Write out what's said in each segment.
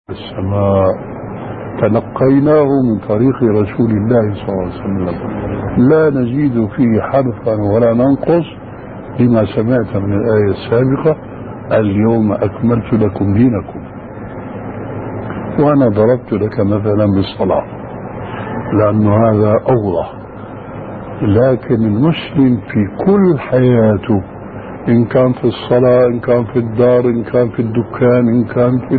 السماء تلقيناه من طريق رسول الله صلى الله عليه وسلم، لا نزيد فيه حرفا ولا ننقص لما سمعت من الآية السابقة: اليوم أكملت لكم دينكم. وأنا ضربت لك مثلا بالصلاة لأن هذا أوضح. لكن المسلم في كل حياته، إن كان في الصلاة، إن كان في الدار، إن كان في الدكان، إن كان في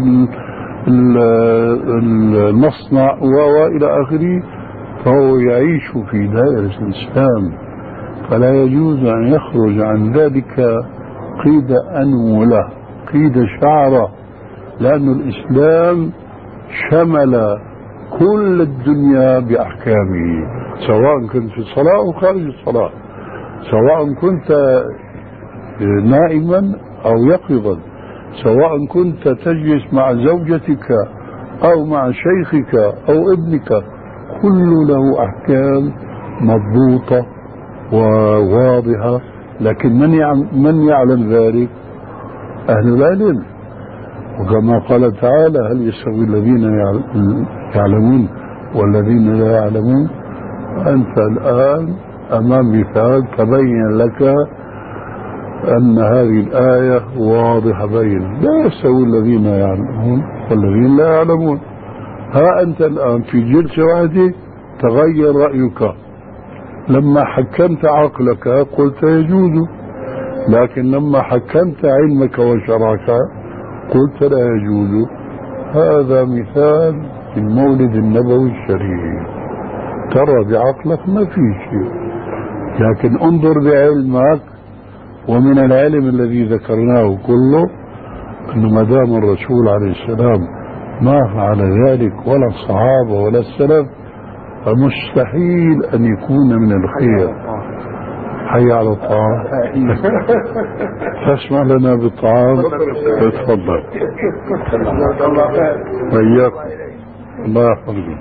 المصنع وإلى آخره، فهو يعيش في دائرة الإسلام، فلا يجوز أن يخرج عن ذلك قيد أنملة، قيد شعرة، لأن الإسلام شمل كل الدنيا بأحكامه، سواء كنت في الصلاة أو خارج الصلاة، سواء كنت نائما أو يقظا، سواء كنت تجلس مع زوجتك أو مع شيخك أو ابنك، كل له أحكام مضبوطة وواضحة. لكن من يعلم ذلك؟ أهل العلم. وكما قال تعالى: هل يستوي الذين يعلمون والذين لا يعلمون؟ أنت الآن أمام مثال تبين لك أن هذه الآية واضحة بين، لا يستوي الذين يعلمون والذين لا يعلمون. ها أنت الآن في جلسة واحدة تغير رأيك، لما حكمت عقلك قلت يجوز، لكن لما حكمت علمك وشرعك قلت لا يجوز. هذا مثال في المولد النبوي الشريف. ترى بعقلك ما في شيء، لكن انظر بعلمك. ومن العلم الذي ذكرناه كله أن ما دام الرسول عليه السلام ما فعل ذلك ولا الصحابة ولا السلف، فمستحيل أن يكون من الخير. حي على الطعام. تسمع لنا بالطعام؟ تفضل. وإياكم. الله يحفظكم.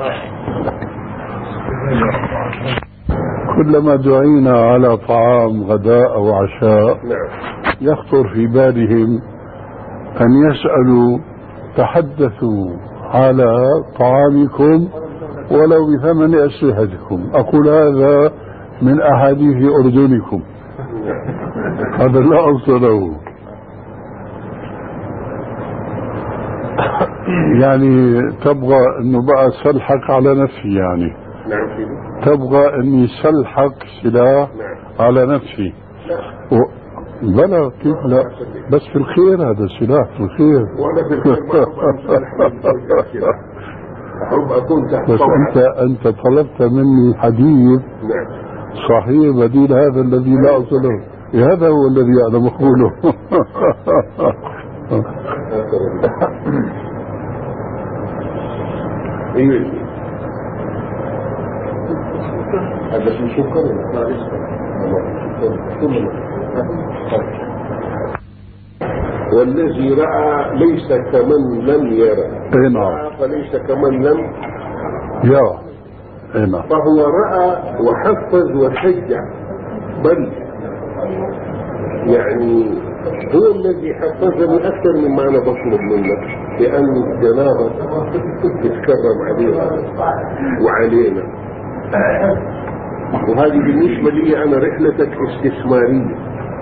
كلما دعينا على طعام غداء أو عشاء يخطر في بالهم أن يسألوا: تحدثوا على طعامكم ولو بثمن أسلحتكم. أقول هذا من أحاديث أردنكم، هذا لا أصل له. يعني تبغى أنه بقى سلحك على نفسي، يعني تبغى أني سلحك سلاح على نفسي. بلا كيف لا، بس في الخير، هذا سلاح في الخير. بس أنت طلبت مني حديث صحيح بديل هذا الذي لا أصل له. هذا هو الذي أنا بقوله. هذا من شكر. والذي رأى ليس كمن لم يرى. نعم. فليس كمن لم يرى. نعم. فهو رأى وحفظ وشجع، بل يعني هو الذي حفظني أكثر مما أنا بطلب منك، لأن الجنابة تتكرم علينا وعلينا. وهذه بالنسبة لي أنا رحلتك استثمارية،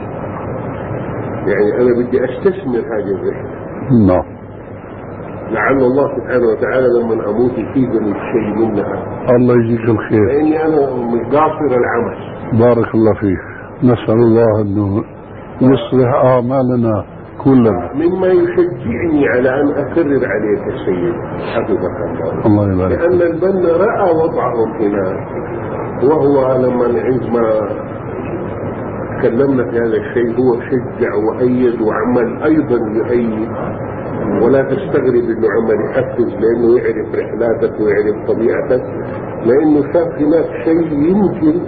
يعني أنا بدي أستثمر هذه الرحلة. نعم. لعل الله سبحانه وتعالى لما أموت يفيدني شيء منها. الله يجزيك الخير. لأني أنا من قاصر العمل. بارك الله فيك. نسأل الله أنه يصلح أعمالنا كلنا. مما يشجعني على أن أكرر عليك السيد حفظك الله. الله يبارك. لأن البنا رأى وضعهم هناك، وهو لما عندما تكلمنا في هذا الشيء هو شجع وأيد وعمل أيضا يؤيد. ولا تستغرب انه عمل يحفز، لانه يعرف رحلاتك ويعرف طبيعتك، لانه شاف هناك شيء يمكن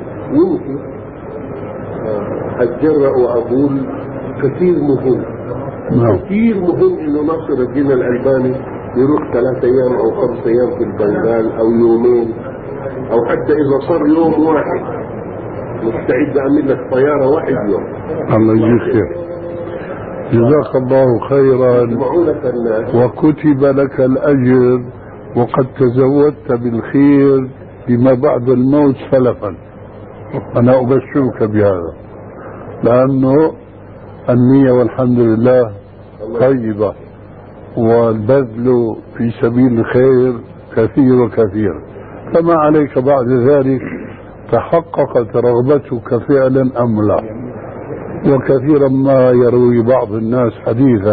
اتجرأ واقول كثير مهم. كثير مهم انه ناصر الدين الألباني يروح 3 أيام او 5 أيام في البنغال او يومين، او حتى اذا صار يوم واحد مستعد اعمل لك طيارة واحد يوم. الله يجزيك خير. جزاك الله خيرا وكتب لك الأجر وقد تزودت بالخير لما بعد الموت سلفا. أنا أبشرك بهذا لأنه النية والحمد لله طيبة والبذل في سبيل الخير كثير وكثير، فما عليك بعد ذلك تحققت رغبتك فعلا أم لا؟ وكثيرا ما يروي بعض الناس حديثا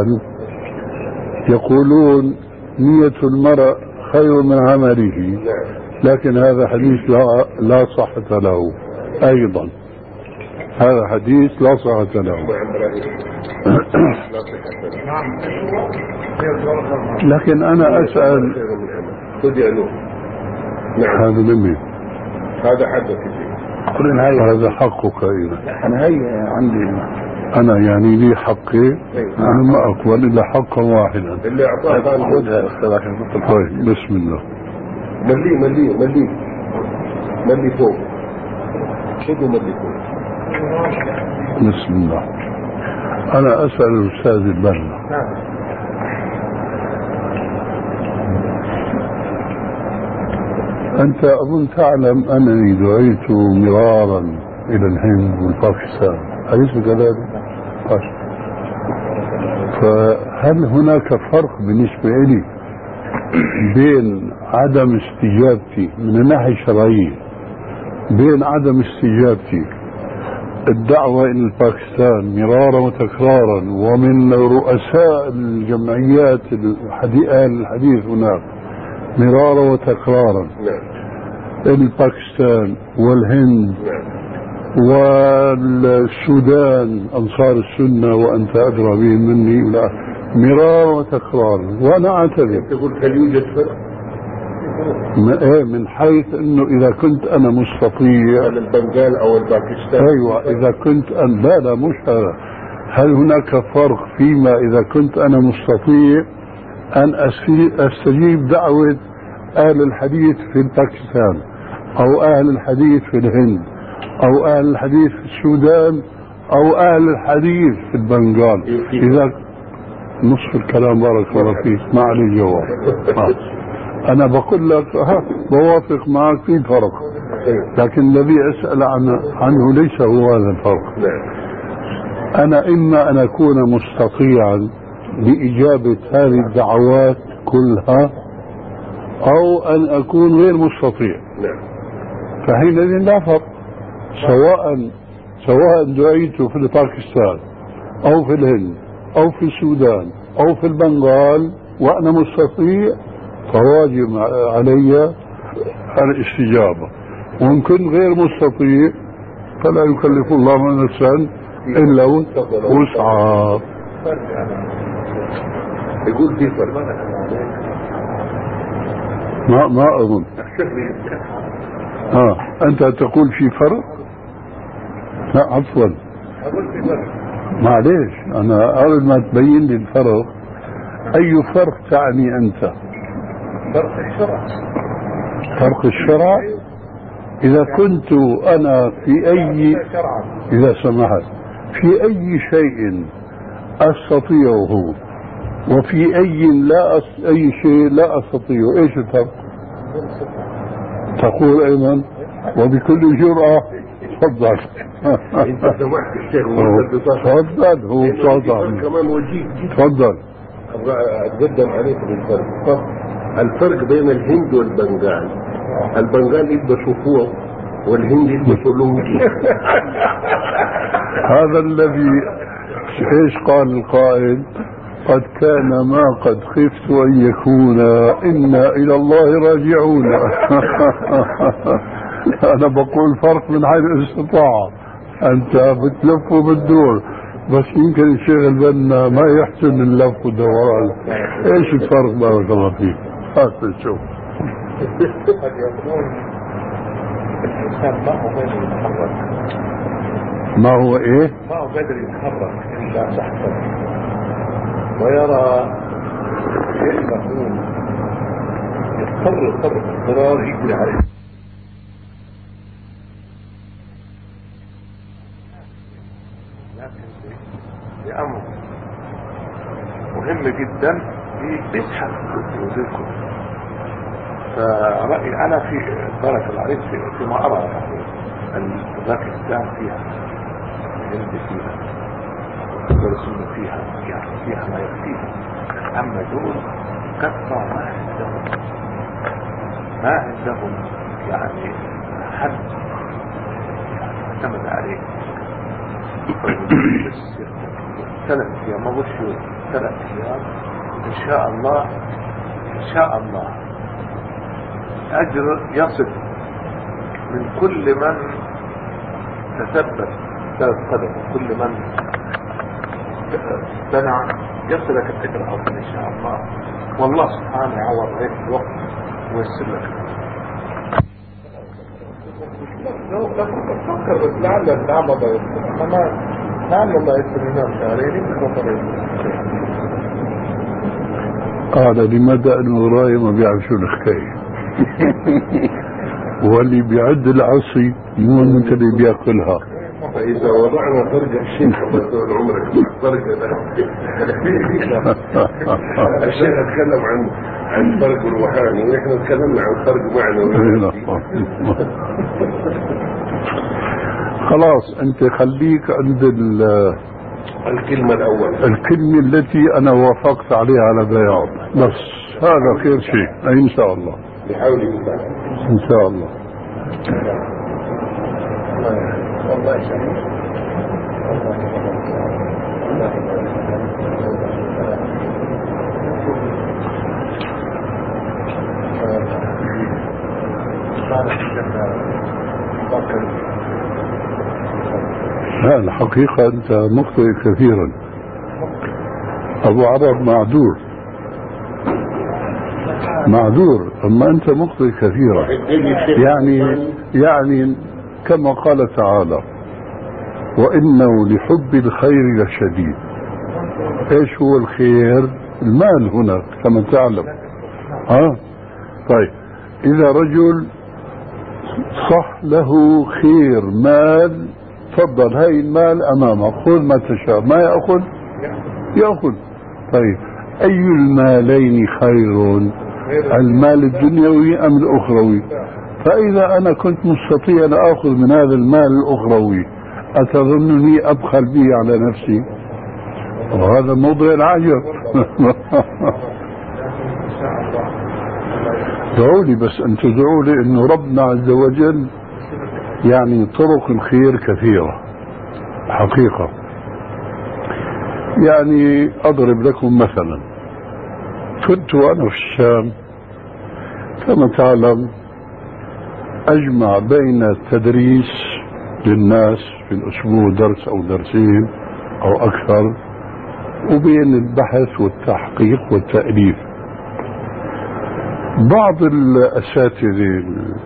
يقولون نية المرء خير من عمله، لكن هذا حديث لا صحة له. أيضا هذا حديث لا صحة له. لكن أنا أسأل هذا مني، هذا حدك هذا حقك إذا أنا هي عندي أنا يعني لي حقي، أنا ما أقبل إلا حقا واحدا اللي أعطاك خذها. طيب بسم الله. ملي فوق خذوا ملي فوق. بسم الله. أنا أسأل الأستاذ البنا، أنت أظن تعلم أنني دعيت مرارا إلى الهند والباكستان، أليس كذلك؟ فهل هناك فرق بالنسبة لي بين عدم استجابتي من الناحية الشرعية، بين عدم استجابتي الدعوة إلى باكستان مرارا وتكرارا ومن رؤساء الجمعيات الحديث هناك مرارا وتكرارا باكستان والهند والسودان أنصار السنة وأنت أدرى بهم مني مرارا وتكرارا، وأنا أعتذر. تقول هل يوجد فرق؟ من حيث أنه إذا كنت أنا مستطيع البنغال أو الباكستان. أيوة إذا كنت لا مش هذا. هل هناك فرق فيما إذا كنت أنا مستطيع أن أستجيب دعوة أهل الحديث في باكستان أو أهل الحديث في الهند أو أهل الحديث في السودان أو أهل الحديث في البنغال؟ إذا نصف الكلام بارك الله فيك ما عليه جواب. أنا بقول لك بوافق معك في فرق، لكن الذي أسأل عنه ليس هو هذا الفرق. أنا إما أن أكون مستطيعا لإجابة هذه الدعوات كلها أو أن أكون غير مستطيع، فحينئذ لا فرق. سواء دعيت في باكستان أو في الهند أو في السودان أو في البنغال وأنا مستطيع فواجب علي الاستجابة، وإن كنت غير مستطيع فلا يكلف الله نفسا إلا وسعها. يقول في فرق. ما أظن. أنت تقول في فرق؟ لا عفوا معليش، أنا أريد ما تبين لي الفرق. أي فرق تعني أنت؟ فرق الشرع. فرق الشرع. إذا كنت أنا في أي، إذا سمحت، في أي شيء أستطيعه وفي أي شيء لا أستطيعه، إيش الفرق؟ تقول أيضا وبكل جرأة. تفضل. انت سمعت الشيخ تفضل. هو تفضل كمان وجيه. تفضل. ابغى اتقدم عليك بالفرق. الفرق بين الهند والبنغال، البنغال يلبسوا فوق والهند يلبسوا لونجي. هذا الذي ايش قال القائل؟ قد كان ما قد خفت ان يكون، انا الى الله راجعون. انا بقول فرق من حيث الاستطاعة، انت بتلف وبتدور، بس يمكن الشيخ البنا ما يحسن اللف والدوران. ايش الفرق بارك الله فيك؟ هات نشوف. قد يكون الانسان ما هو قادر يتحرك. ما هو ايه؟ ما هو قادر يتحرك الا تحت ويرى انه يضطر اضطرار يجري عليه. لكن بأمر جدا بيسحب وزيكم. فرأيي أنا في بارك الله عليك فيما أرى باكستان فيها، الهند فيها، السنة فيها، يعني فيها ما يكفيها. أما دول كثرة ما عندهم يعني حد اعتمد عليه. بس 3 أيام ما بوش 3 أيام إن شاء الله، إن شاء الله أجر يصل من كل من تثبت 3 قدم، كل من بنى يصلك الأجر أفضل إن شاء الله. والله سبحانه يعوض عليك الوقت ويسر لك. لو تفكر بس لعل النعمة يسر، أما لعل الله يسر لنا شهرين قال لماذا الوراية ما بيعرفوا الحكاية؟ واللي بيعد العصي مو انت اللي بياكلها. فإذا وضعنا فرق الشيخ طول عمرك فرق الشيخ اتكلم عن فرق روحاني، ونحن تكلمنا عن فرق معنوي. خلاص انت خليك عند الكلمة الأولى، الكلمة التي انا وافقت عليها على بياض، بس هذا خير شيء ان شاء الله. بحول الله ان شاء الله. والله يسلمك. لا الحقيقة أنت مخطئ كثيرا. أبو عرب معذور، أما أنت مخطئ كثيرا. يعني كما قال تعالى: وإنه لحب الخير لشديد. إيش هو الخير؟ المال هنا كما تعلم. طيب إذا رجل صح له خير مال، تفضل هاي المال أمامك، خذ ما تشاء، ما يأخذ. طيب أي المالين خير، المال الدنيوي أم الأخروي؟ فإذا أنا كنت مستطيع أن أخذ من هذا المال الأخروي، أتظنني أبخل به على نفسي؟ وهذا موضع العجب. دعوا لي بس أن تدعوا لي أنه ربنا عز وجل يعني طرق الخير كثيرة حقيقة. يعني أضرب لكم مثلا، كنت وأنا في الشام كما تعلم أجمع بين التدريس للناس في الأسبوع درس أو درسين أو أكثر، وبين البحث والتحقيق والتأليف. بعض الأساتذة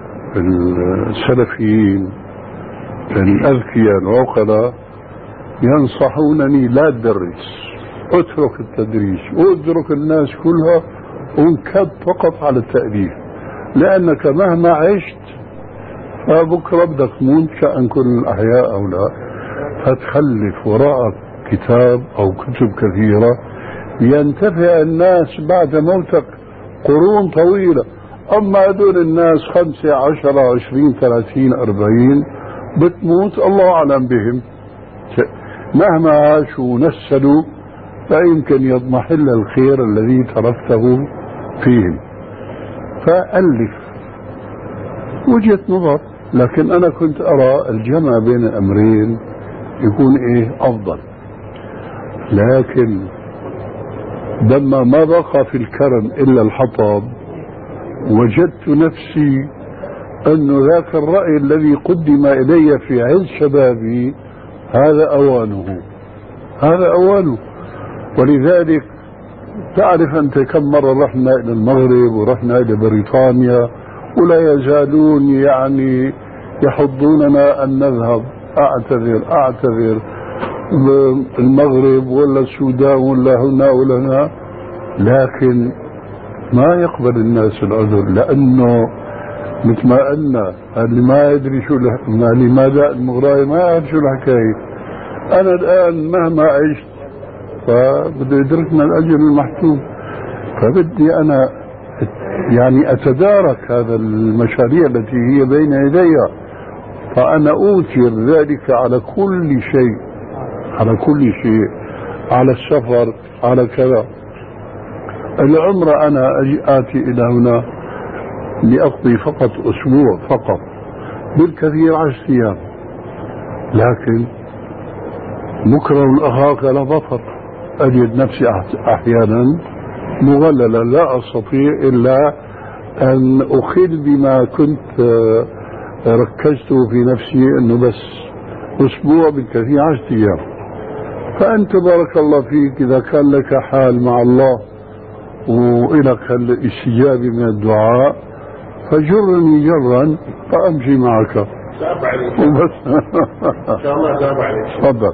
السلفيين الأذكياء العقلاء ينصحونني لا تدرس، اترك التدريس واترك الناس كلها وانكب فقط على التأليف، لأنك مهما عشت فبكرة بدك تموت كأن كل الأحياء أو لا، فتخلف وراءك كتاب أو كتب كثيرة ينتفع الناس بعد موتك قرون طويلة. أما هذول الناس 5 10 20 30 40 بتموت الله أعلم بهم، مهما عاشوا ونسلوا لا يمكن يضمحل الخير الذي تركته فيهم. فألف وجهة نظر، لكن أنا كنت أرى الجمع بين الأمرين يكون أفضل. لكن لما ما بقى في الكرم إلا الحطب، وجدت نفسي أن ذاك الرأي الذي قدم إلي في عز شبابي هذا أوانه. ولذلك تعرف أنت كم مرة رحنا إلى المغرب ورحنا إلى بريطانيا ولا يزالون يعني يحضوننا أن نذهب. أعتذر المغرب ولا السودان ولا هنا ولا هنا، لكن ما يقبل الناس العذر، لأنه مثل ما قلنا اللي ما يدري شو لماذا المغراي ما يعرف شو الحكاية. أنا الآن مهما عشت فبده يدركنا الأجر المحتوم. فبدي أنا يعني أتدارك هذا المشاريع التي هي بين يدي، فأنا أوتر ذلك على كل شيء، على كل شيء، على السفر، على كذا. العمرة أنا آتي إلى هنا لأقضي فقط أسبوع فقط، بالكثير 10 أيام، لكن مكرم أخاك لا بطر. أجد نفسي أحيانا مغللا لا أستطيع إلا أن أخل بما كنت ركزته في نفسي أنه بس أسبوع بالكثير 10 أيام. فأنت بارك الله فيك إذا كان لك حال مع الله وإلك الاستجابة من الدعاء فجرني جرا فأمشي معك. تابع عليك وبس. إن شاء الله تابع عليك. تفضل.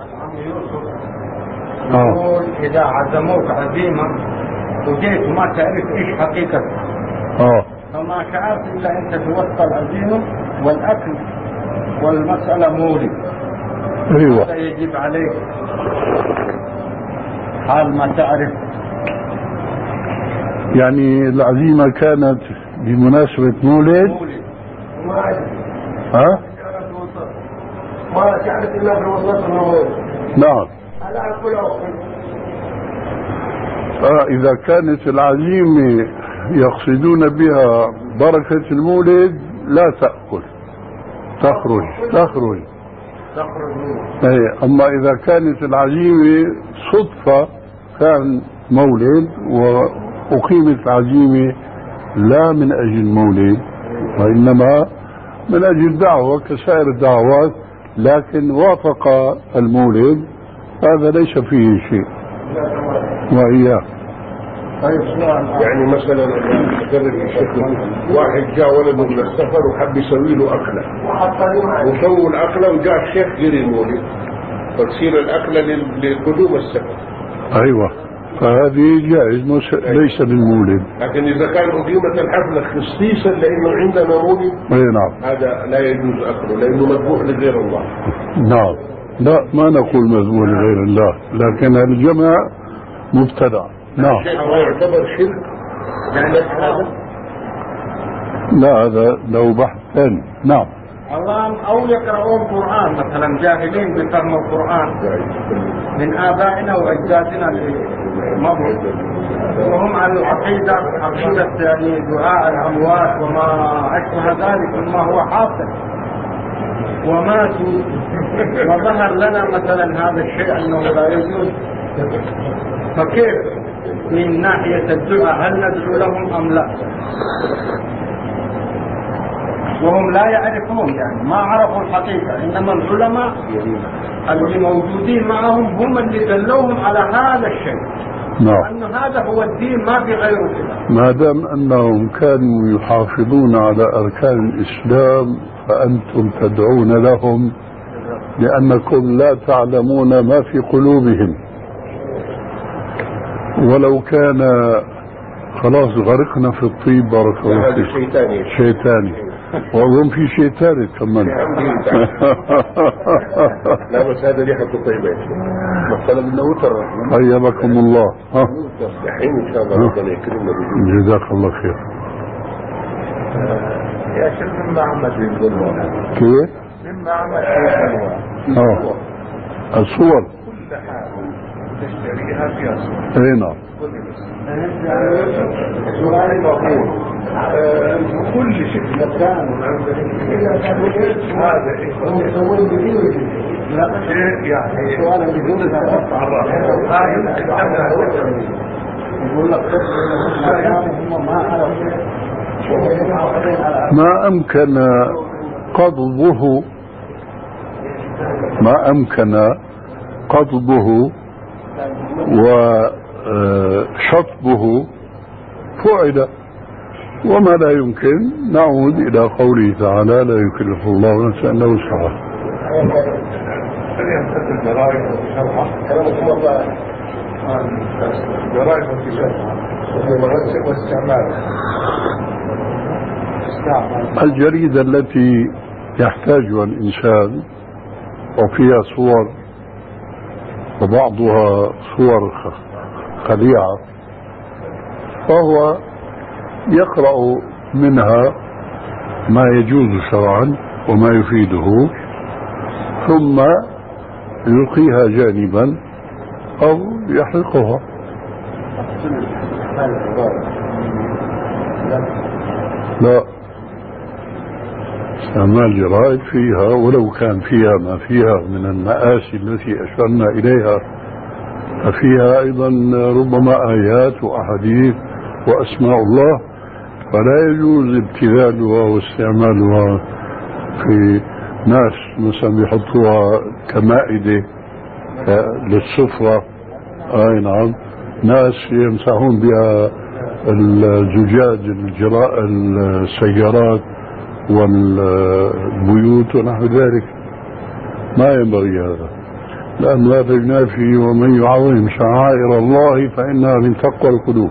يقول إذا عزموك عزيمة وجيت وما تعرف إيش حقيقة فما شعرت إلا أنت توصل العزيمة والأكل والمسألة مولد. أيوة. هذا يجب عليك حال ما تعرف. يعني العزيمة كانت بمناسبة مولد. ها؟ ما تعرف إلا في وسط المولد. نعم. إذا كانت العزيمة يقصدون بها بركة المولد لا تأكل، تخرج. أما إذا كانت العزيمة صدفة كان مولد وأقيمت العزيمة لا من أجل مولد وإنما من أجل دعوة كسائر الدعوات، لكن وافق المولد هذا ليس فيه شيء. وإياه يعني مثلا واحد جاء ولده من السفر وحب يسوي له أكلة وسووا الأكلة وجاء الشيخ جري المولد فتصير الأكلة لقدوم السفر. أيوة، فهذه جائز ليس بالمولد. لكن إذا كان أقيمت الحفلة خصيصا لأنه عندنا مولد نعم هذا لا يجوز أكله لأنه مذبوح لغير الله. نعم، لا ما نقول مذبوح لغير الله، لكن الجمع مبتدع. نعم. هو يعتبر شرك يعني هذا؟ لا هذا لو بحث ثاني. نعم. أو يقرؤون القرآن مثلا جاهلين بفهم القرآن من آبائنا وأجدادنا في مضوا وهم على العقيدة يعني دعاء الأموات وما أشبه ذلك مما هو حاصل وماتوا وظهر لنا مثلا هذا الشيء أنه لا يجوز. فكيف من ناحية الدعاء هل ندعو لهم أم لا؟ وهم لا يعرفون يعني ما عرفوا الحقيقة، إنما العلماء اللي موجودين معهم هم اللي دلوهم على هذا الشيء. نعم. أن هذا هو الدين ما في غيره كده. ما دام أنهم كانوا يحافظون على أركان الإسلام فأنتم تدعون لهم لأنكم لا تعلمون ما في قلوبهم. ولو كان خلاص غرقنا في الطيب بارك الله فيك. شيء ثاني وهم في شيء ثالث كمان. لا بس هذا ريحة طيبة مثلا من وتر. حياكم الله. الحين ان شاء الله ربنا يكرمنا. جزاك الله خير. يا شيخ مما عمل في كيف؟ مما عمل في الصور كل حاجة تشتريها فيها صور. اي نعم. كل شيء مكان هذا يعني سؤالا بدون تعرف يقول لك ما أمكن قضبه وشطبه فعل، وما لا يمكن نعود إلى قوله تعالى لا يكلف الله نفسا إلا وسعها. الجريدة التي يحتاجها الإنسان وفيها صور وبعضها صور خديعة، فهو يقرأ منها ما يجوز شرعا وما يفيده، ثم يلقيها جانبا أو يحرقها. لا، استعمال جرائد فيها، ولو كان فيها ما فيها من المآسي التي أشرنا إليها، ففيها أيضا ربما آيات وأحاديث وأسماء الله، فلا يجوز ابتذالها واستعمالها في ناس مثلا يحطوها كمائدة للسفرة. أي نعم، ناس يمسحون بها الزجاج السيارات والبيوت ونحو ذلك. ما ينبغي هذا، لأن هذا ينافي ومن يعظم شعائر الله فإنها من تقوى القلوب.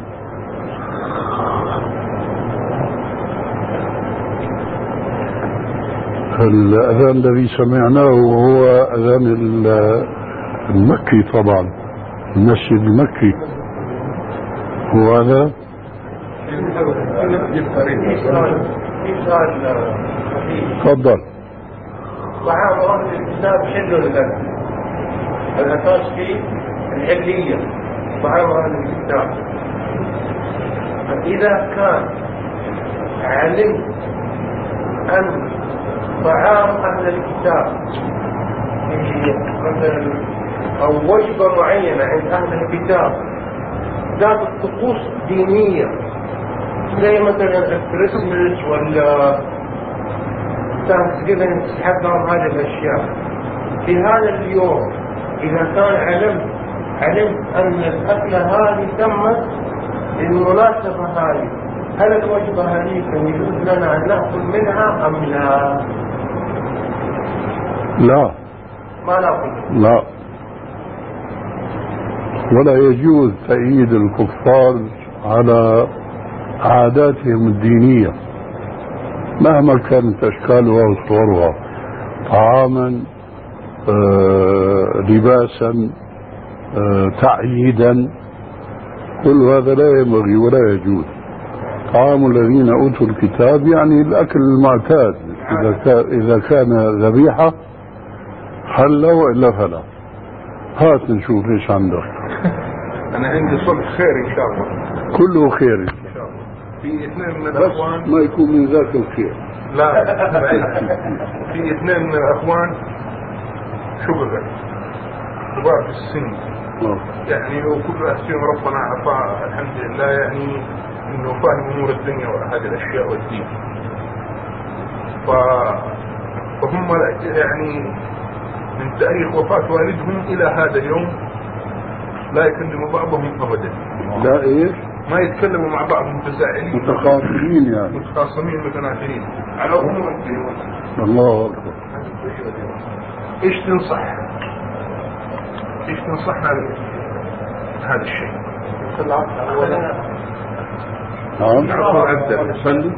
الأذان الذي سمعناه وهو أذان المكي طبعا، المسجد المكي هو هذا. تفضل. طعام أهل الكتاب حل لنا، الأساس فيه الحلية، طعام أهل الكتاب. إذا كان علم أن طعام أهل الكتاب مثلا أو وجبة معينة عند أهل الكتاب ذات الطقوس دينية، زي مثلا الكريسماس ولا تانكسجيفنج حقهم هذه الأشياء، في هذا اليوم إذا كان علم أن الأكلة هذه تمت للمناسبة هذه، هل الوجبة هذه يجوز لنا أن نأكل منها أم لا؟ لا، ما نأكل. لا، ولا يجوز تأييد الكفار على عاداتهم الدينية مهما كانت أشكالها وصورها، طعاما، لباسا، تعييدا، كل هذا لا ينبغي ولا يجوز. طعام الذين أوتوا الكتاب يعني الأكل المعتاد، إذا كان ذبيحة حل وإلا فلا. هات نشوف ايش عندك. أنا عندي صلح خير إن شاء الله، كله خير إن شاء الله. في اثنين من الأخوان، بس ما يكون من ذاك الخير. لا في اثنين من الأخوان شبهة كبار في السن، يعني وكل واحد فيهم ربنا عطاه الحمد لله، يعني إنه فاهم أمور الدنيا وهذه الأشياء والدين، فهم يعني من تاريخ وفاة والدهم إلى هذا اليوم لا يكلموا بعضهم أبدا. لا إيش؟ ما يتكلموا مع بعض، متزاعلين، متخاصمين، يعني متخاصمين متنافرين على أمور الدين. الله أكبر. إيش تنصحنا هذا الشيء؟ نعم. نصلي.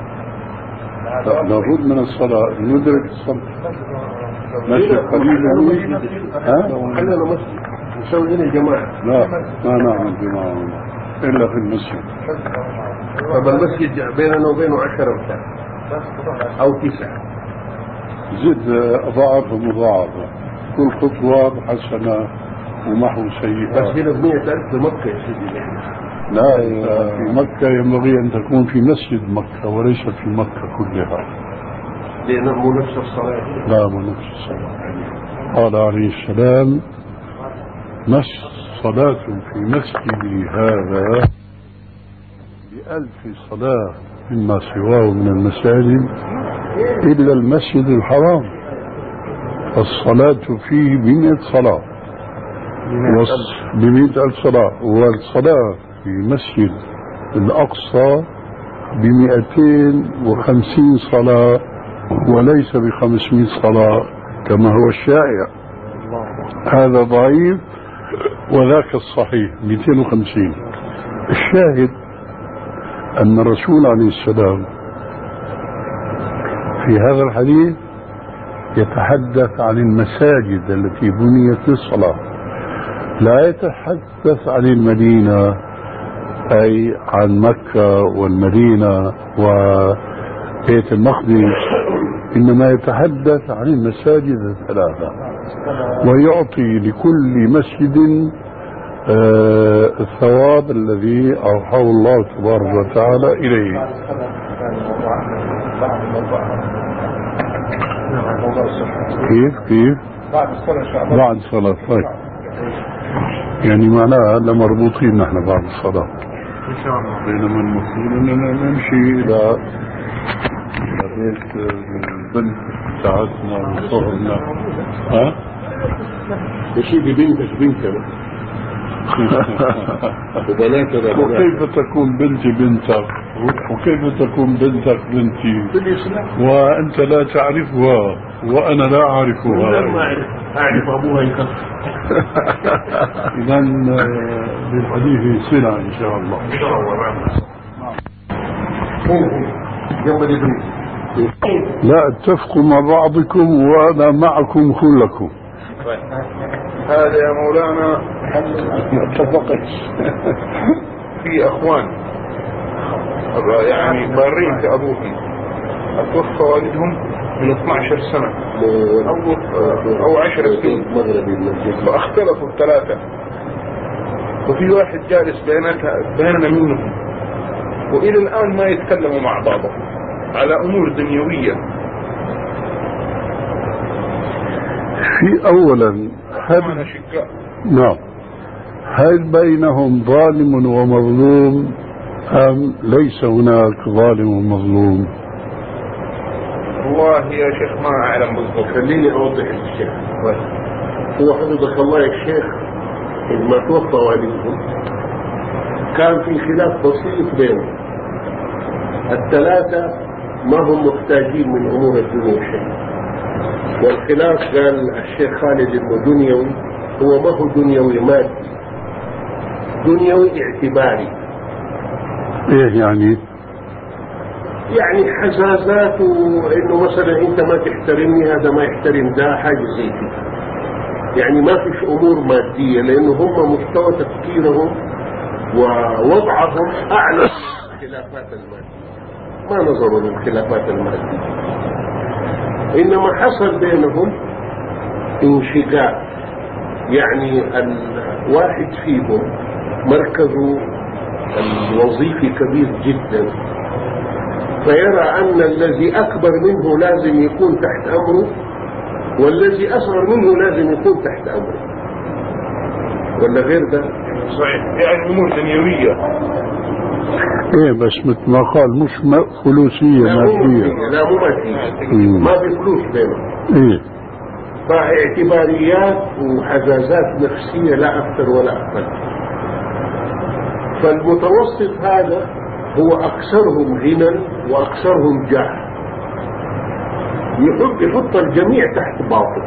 لابد من الصلاة، ندرك الصلاة. ماشي قليلا. خلينا مسجد نسوي لنا جماعة. لا، ما نعمل جماعة إلا في المسجد. طب المسجد بيننا وبينه 10 أمتار أو 9، زد أضاعف ومضاعفة، كل خطوة بحسنة ومحو سيئة. بس هنا ب100,000 في مكة يا سيدي. لا، في مكة ينبغي أن تكون في مسجد مكة وليس في مكة كلها، لأنه مو نفس الصلاة. لا، مو نفس الصلاة. قال عليه السلام: صلاة في مسجدي هذا ب1000 صلاة مما سواه من المساجد إلا المسجد الحرام، فالصلاة فيه ب100 صلاة، ب100,000 صلاة، والصلاة في مسجد الأقصى ب250 صلاة وليس ب500 صلاة كما هو الشائع. هذا ضعيف وذاك الصحيح 250. الشاهد أن الرسول عليه السلام في هذا الحديث يتحدث عن المساجد التي بنيت للصلاة، لا يتحدث عن المدينة أي عن مكة والمدينة وبيت المقدس، إنما يتحدث عن المساجد الثلاثة، ويعطي لكل مسجد الثواب الذي أوحاه الله تبارك وتعالى إليه. كيف بعد الصلاة. طيب يعني معناها لمربوطين نحن بعد الصلاة إن شاء الله، بينما المفروض أننا نمشي إلى بيت البنت بتاعتنا وصهرنا. ها؟ يشيل بنتك وبناتنا وكيف تكون بنتي بنتك وكيف تكون بنتك بنتي وأنت لا تعرفها وأنا لا أعرفها؟ أعرف أبوها يكفر. إذا للحديث صلة إن شاء الله. لا اتفقوا مع بعضكم وأنا معكم كلكم. هذا يا مولانا ما اتفقتش. في أخوان يعني بارين في أبوهم توفى والدهم من 12 سنة أو 10 سنين، فاختلفوا الثلاثة، وفي واحد جالس بيننا منهم، وإلى الآن ما يتكلموا مع بعضهم على أمور دنيوية. في أولا نعم، هل بينهم ظالم ومظلوم أم ليس هناك ظالم ومظلوم؟ والله يا شيخ ما أعلم بالضبط. خليني أوضح للشيخ. هو حفظك الله يا شيخ، لما توفى والدهم كان في خلاف بسيط بينهم، الثلاثة ما هم محتاجين من أمور الدنيا شيء، والخلاف قال الشيخ خالد إنه دنيوي، هو ما هو دنيوي مادي، دنيوي اعتباري. إيه يعني؟ يعني حزازات، وإنه مثلا أنت ما تحترمني هذا ما يحترم ده، حاجة زي كده. يعني ما فيش أمور مادية، لأنه هم مستوى تفكيرهم ووضعهم أعلى من الخلافات المادية، ما نظروا للخلافات المادية، إنما حصل بينهم انشقاق. يعني الواحد فيهم مركزه الوظيفي كبير جدا، فيرى أن الذي أكبر منه لازم يكون تحت أمره، والذي أصغر منه لازم يكون تحت أمره، ولا غير ده؟ صحيح، يعني أمور دنيوية. إيه بس مثل ما قال مش فلوسية مادية. لا مو مادية، ما في فلوس بينهم. إيه، فاعتباريات وحزازات نفسية لا أكثر ولا أقل. فالمتوسط هذا هو أكثرهم غنى وأكثرهم جاه، يحط الجميع تحت باطل،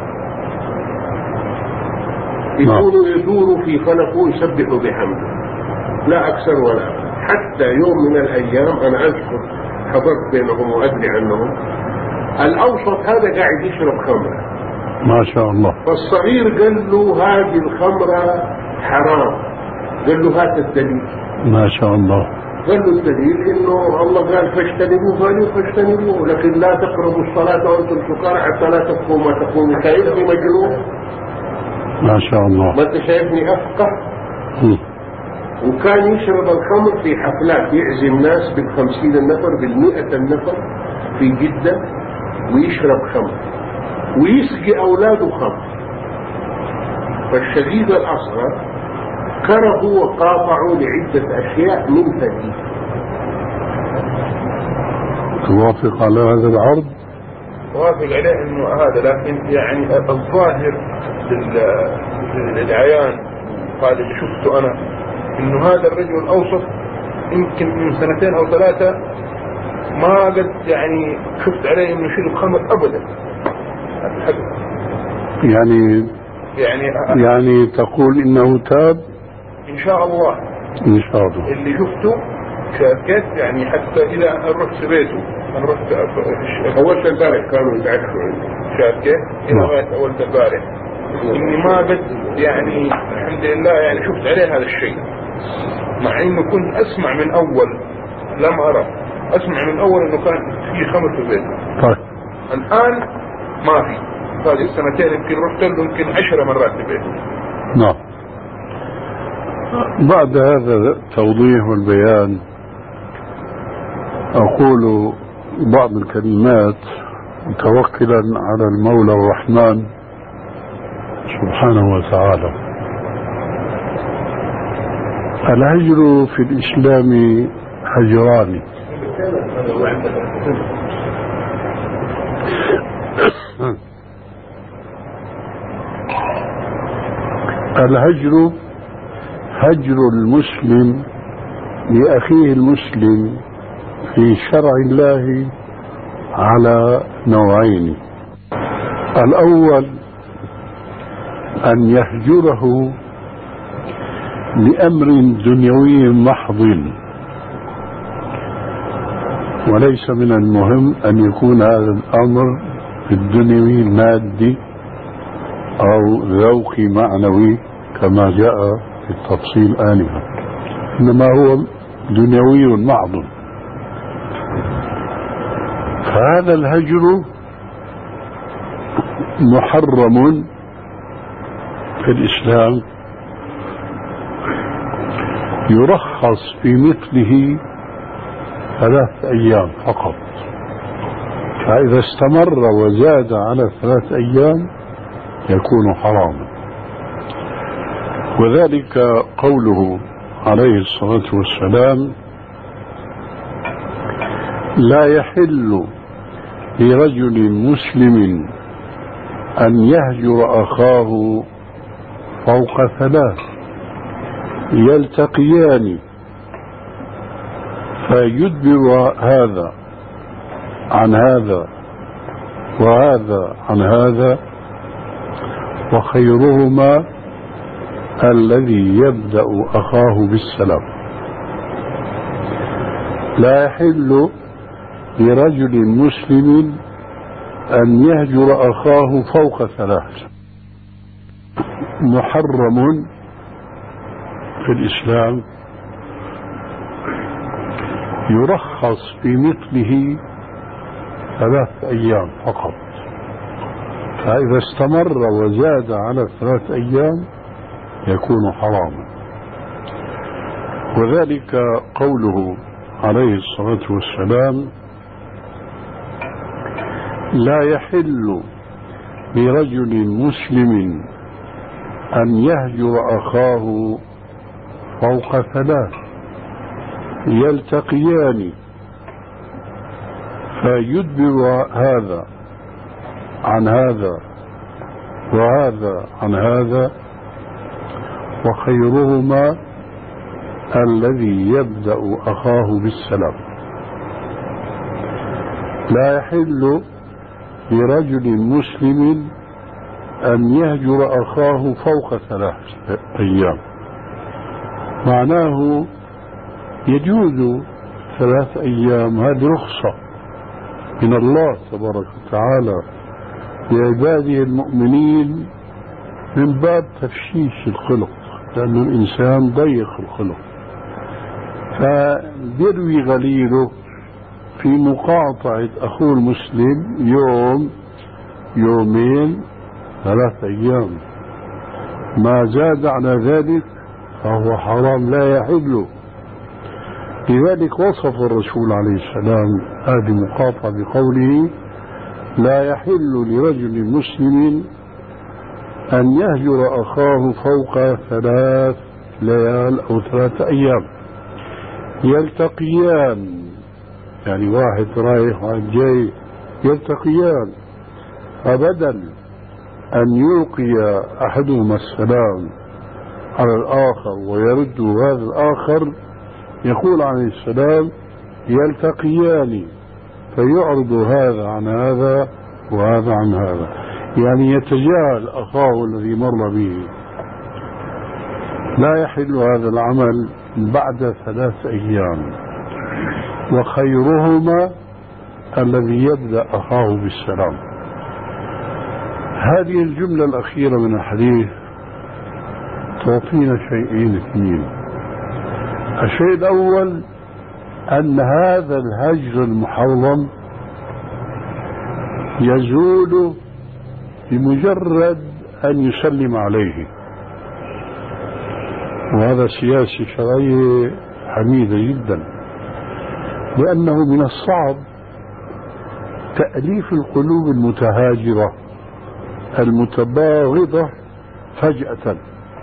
يكونوا يدوروا في فلكه يسبحوا بحمده، لا أكثر ولا أقل. حتى يوم من الأيام أنا أذكر حضرت بينهم وأدري عنهم، الأوسط هذا قاعد يشرب خمرة ما شاء الله، فالصغير قال له هذه الخمرة حرام، قال له هات الدليل. ما شاء الله. قال له الدليل إنه الله قال فاجتنبوه، قالوا فاجتنبوه، لكن لا تقربوا الصلاة وأنتم سكارى حتى لا تفقهوا ما تقولون. شايفني مجنون؟ ما شاء الله. ما أنت شايفني أفقه؟ وكان يشرب الخمر في حفلات، يعزم ناس ب50 النفر ب100 النفر في جدة، ويشرب خمر ويسقي أولاده خمر. فالشديد الأصغر كرهوا وقاطعوا لعدة أشياء من ذلك. توافق على هذا العرض؟ توافق عليه إنه هذا، لكن يعني الظاهر للعيان هذا اللي شفته أنا، إنه هذا الرجل الأوسط يمكن من 2 أو 3 ما قد يعني شفت عليه إنه شرب خمر أبدا. يعني تقول إنه تاب إن شاء الله. إن شاء الله. اللي شفته شاكت، يعني حتى إذا رحت بيته، أنا رحت أول البارح كانوا يتعشوا عنده شاكت إلى غاية أول البارح، إني ما قد يعني الحمد لله يعني شفت عليه هذا الشيء، مع إنه كنت أسمع من أول، لم أرى، أسمع من أول إنه كان في خمر في البيت. طيب الآن ما في، هذه السنتين يمكن رحت له يمكن 10 مرات في البيت. نعم. بعد هذا التوضيح والبيان أقول بعض الكلمات متوكلا على المولى الرحمن سبحانه وتعالى. الهجر في الإسلام هجران. الهجر هجر المسلم لأخيه المسلم في شرع الله على نوعين. الأول أن يهجره لأمر دنيوي محض، وليس من المهم أن يكون هذا الأمر الدنيوي مادي أو ذوقي معنوي كما جاء في التفصيل آنفا، إنما هو دنيوي محض. فهذا الهجر محرم في الإسلام، يرخص في مثله 3 أيام فقط، فإذا استمر وزاد على 3 أيام يكون حراما. وذلك قوله عليه الصلاة والسلام: لا يحل لرجل مسلم أن يهجر أخاه فوق 3 يلتقيان فيدبر هذا عن هذا وهذا عن هذا، وخيرهما الذي يبدأ أخاه بالسلام. لا يحل لرجل مسلم أن يهجر أخاه فوق 3، محرم في الإسلام، يرخص في مثله 3 أيام فقط، فإذا استمر وزاد على 3 أيام يكون حراما. وذلك قوله عليه الصلاة والسلام: لا يحل لرجل مسلم أن يهجر أخاه فوق 3 يلتقيان فيدبر هذا عن هذا وهذا عن هذا، وخيرهما الذي يبدأ أخاه بالسلام. لا يحل لرجل مسلم أن يهجر أخاه فوق 3 أيام، معناه يجوز 3 أيام، هذه رخصة من الله تبارك وتعالى لعباده المؤمنين من باب تفشيش الخلق، لأن الإنسان ضيق الخلق، فبيروي غليله في مقاطعة أخوه المسلم يوم يومين 3 أيام، ما زاد على ذلك فهو حرام لا يحل. لذلك وصف الرسول عليه السلام هذه المقاطعة بقوله: لا يحل لرجل مسلم أن يهجر أخاه فوق 3 ليال أو 3 أيام يلتقيان، يعني واحد رايح واحد جاي يلتقيان، فبدل أن يلقي أحدهما السلام على الآخر ويرد هذا الآخر، يقول عليه السلام: يلتقيان فيعرض هذا عن هذا وهذا عن هذا، يعني يتجاهل أخاه الذي مر به. لا يحل هذا العمل بعد 3 أيام، وخيرهما الذي يبدأ أخاه بالسلام. هذه الجملة الأخيرة من الحديث تعطينا شيئين اثنين. الشيء الأول أن هذا الهجر المحرم يزول بمجرد أن يسلم عليه، وهذا سياسة شرعية حميدة جدا، لأنه من الصعب تأليف القلوب المتهاجرة المتباغضة فجأة،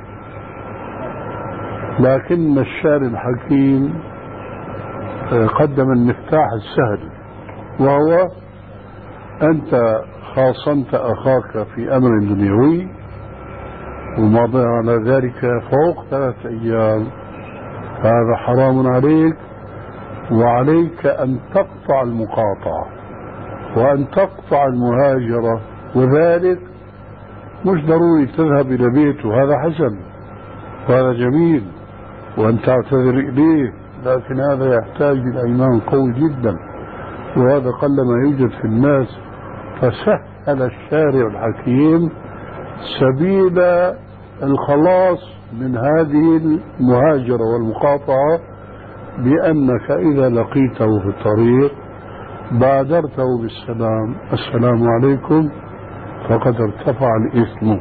لكن الشارع الحكيم قدم المفتاح السهل، وهو أنت خاصمت أخاك في أمر دنيوي ومضى على ذلك فوق 3 أيام، هذا حرام عليك، وعليك أن تقطع المقاطعة وأن تقطع المهاجرة، وذلك مش ضروري تذهب إلى بيته، هذا حسن وهذا جميل وأن تعتذر إليه، لكن هذا يحتاج إلى إيمان قوي جدا، وهذا قلما يوجد في الناس. فسهل الشارع الحكيم سبيل الخلاص من هذه المهاجرة والمقاطعة بأنك إذا لقيته في الطريق بادرته بالسلام، السلام عليكم، فقد ارتفع الإثم.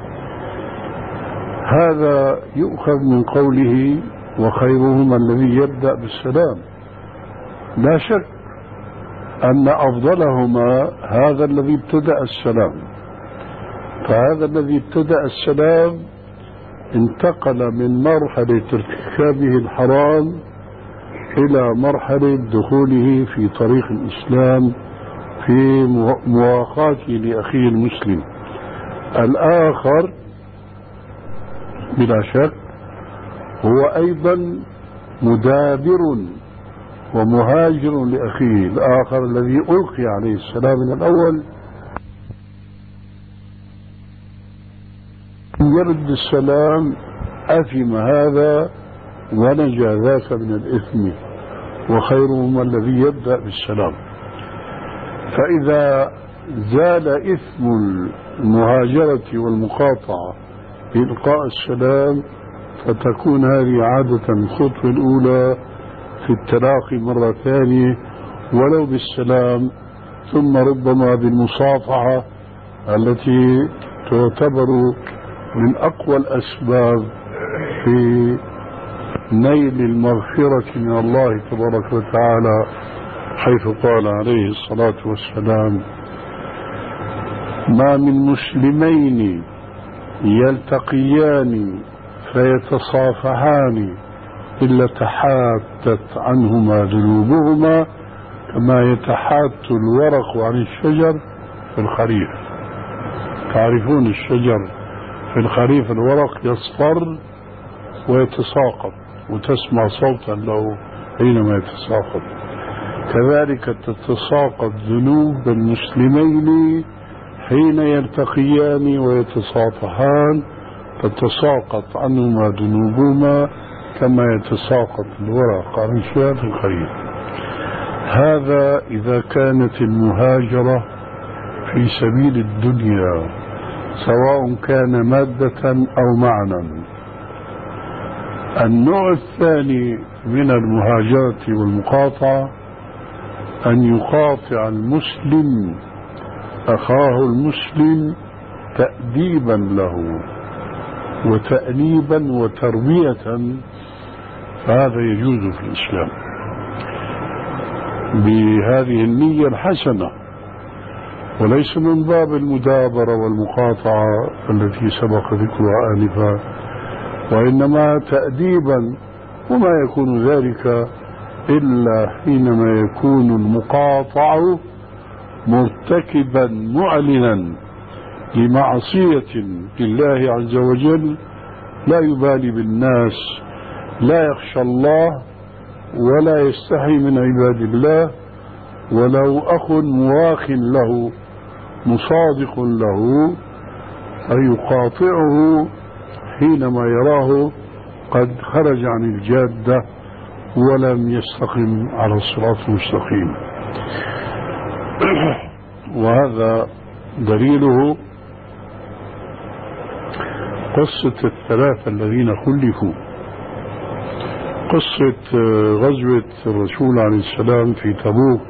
هذا يؤخذ من قوله وخيرهما الذي يبدأ بالسلام. لا شك أن أفضلهما هذا الذي ابتدأ السلام، فهذا الذي ابتدأ السلام انتقل من مرحلة ارتكابه الحرام إلى مرحلة دخوله في طريق الإسلام في مواقاته لأخيه المسلم. الآخر بلا شك هو أيضا مدابر ومهاجر لأخيه الآخر الذي ألقي عليه السلام من الأول، يرد السلام أثم هذا ونجا ذاك من الإثم، وخيرهما الذي يبدأ بالسلام. فإذا زال إثم المهاجرة والمقاطعة بإلقاء السلام فتكون هذه عادة الخطوة الأولى في التلاقي مرة ثانية ولو بالسلام، ثم ربما بالمصافحة التي تعتبر من أقوى الأسباب في نيل المغفرة من الله تبارك وتعالى، حيث قال عليه الصلاة والسلام: ما من مسلمين يلتقيان فيتصافحان إلا تحاتت عنهما ذنوبهما كما يتحات الورق عن الشجر في الخريف. تعرفون الشجر في الخريف الورق يصفر ويتساقط وتسمع صوتا له حينما يتساقط، كذلك تتساقط ذنوب المسلمين حين يلتقيان ويتصافحان، تتساقط عنهما ذنوبهما كما يتساقط الورق عن الشجر في الخريف. هذا إذا كانت المهاجرة في سبيل الدنيا سواء كان مادة أو معنى. النوع الثاني من المهاجرة والمقاطعة أن يقاطع المسلم أخاه المسلم تأديبا له وتأنيبا وتربية، فهذا يجوز في الإسلام بهذه النية الحسنة، وليس من باب المدابرة والمقاطعة التي سبق ذكرها آنفا، وإنما تأديبا، وما يكون ذلك إلا حينما يكون المقاطع مرتكبا معلنا لمعصية لله عز وجل، لا يبالي بالناس، لا يخشى الله ولا يستحي من عباد الله، ولو أخ مواخ له مصادق له فيقاطعه حينما يراه قد خرج عن الجادة ولم يستقم على الصراط المستقيم. وهذا دليله قصة الثلاثة الذين خلفوا، قصة غزوة الرسول عليه السلام في تبوك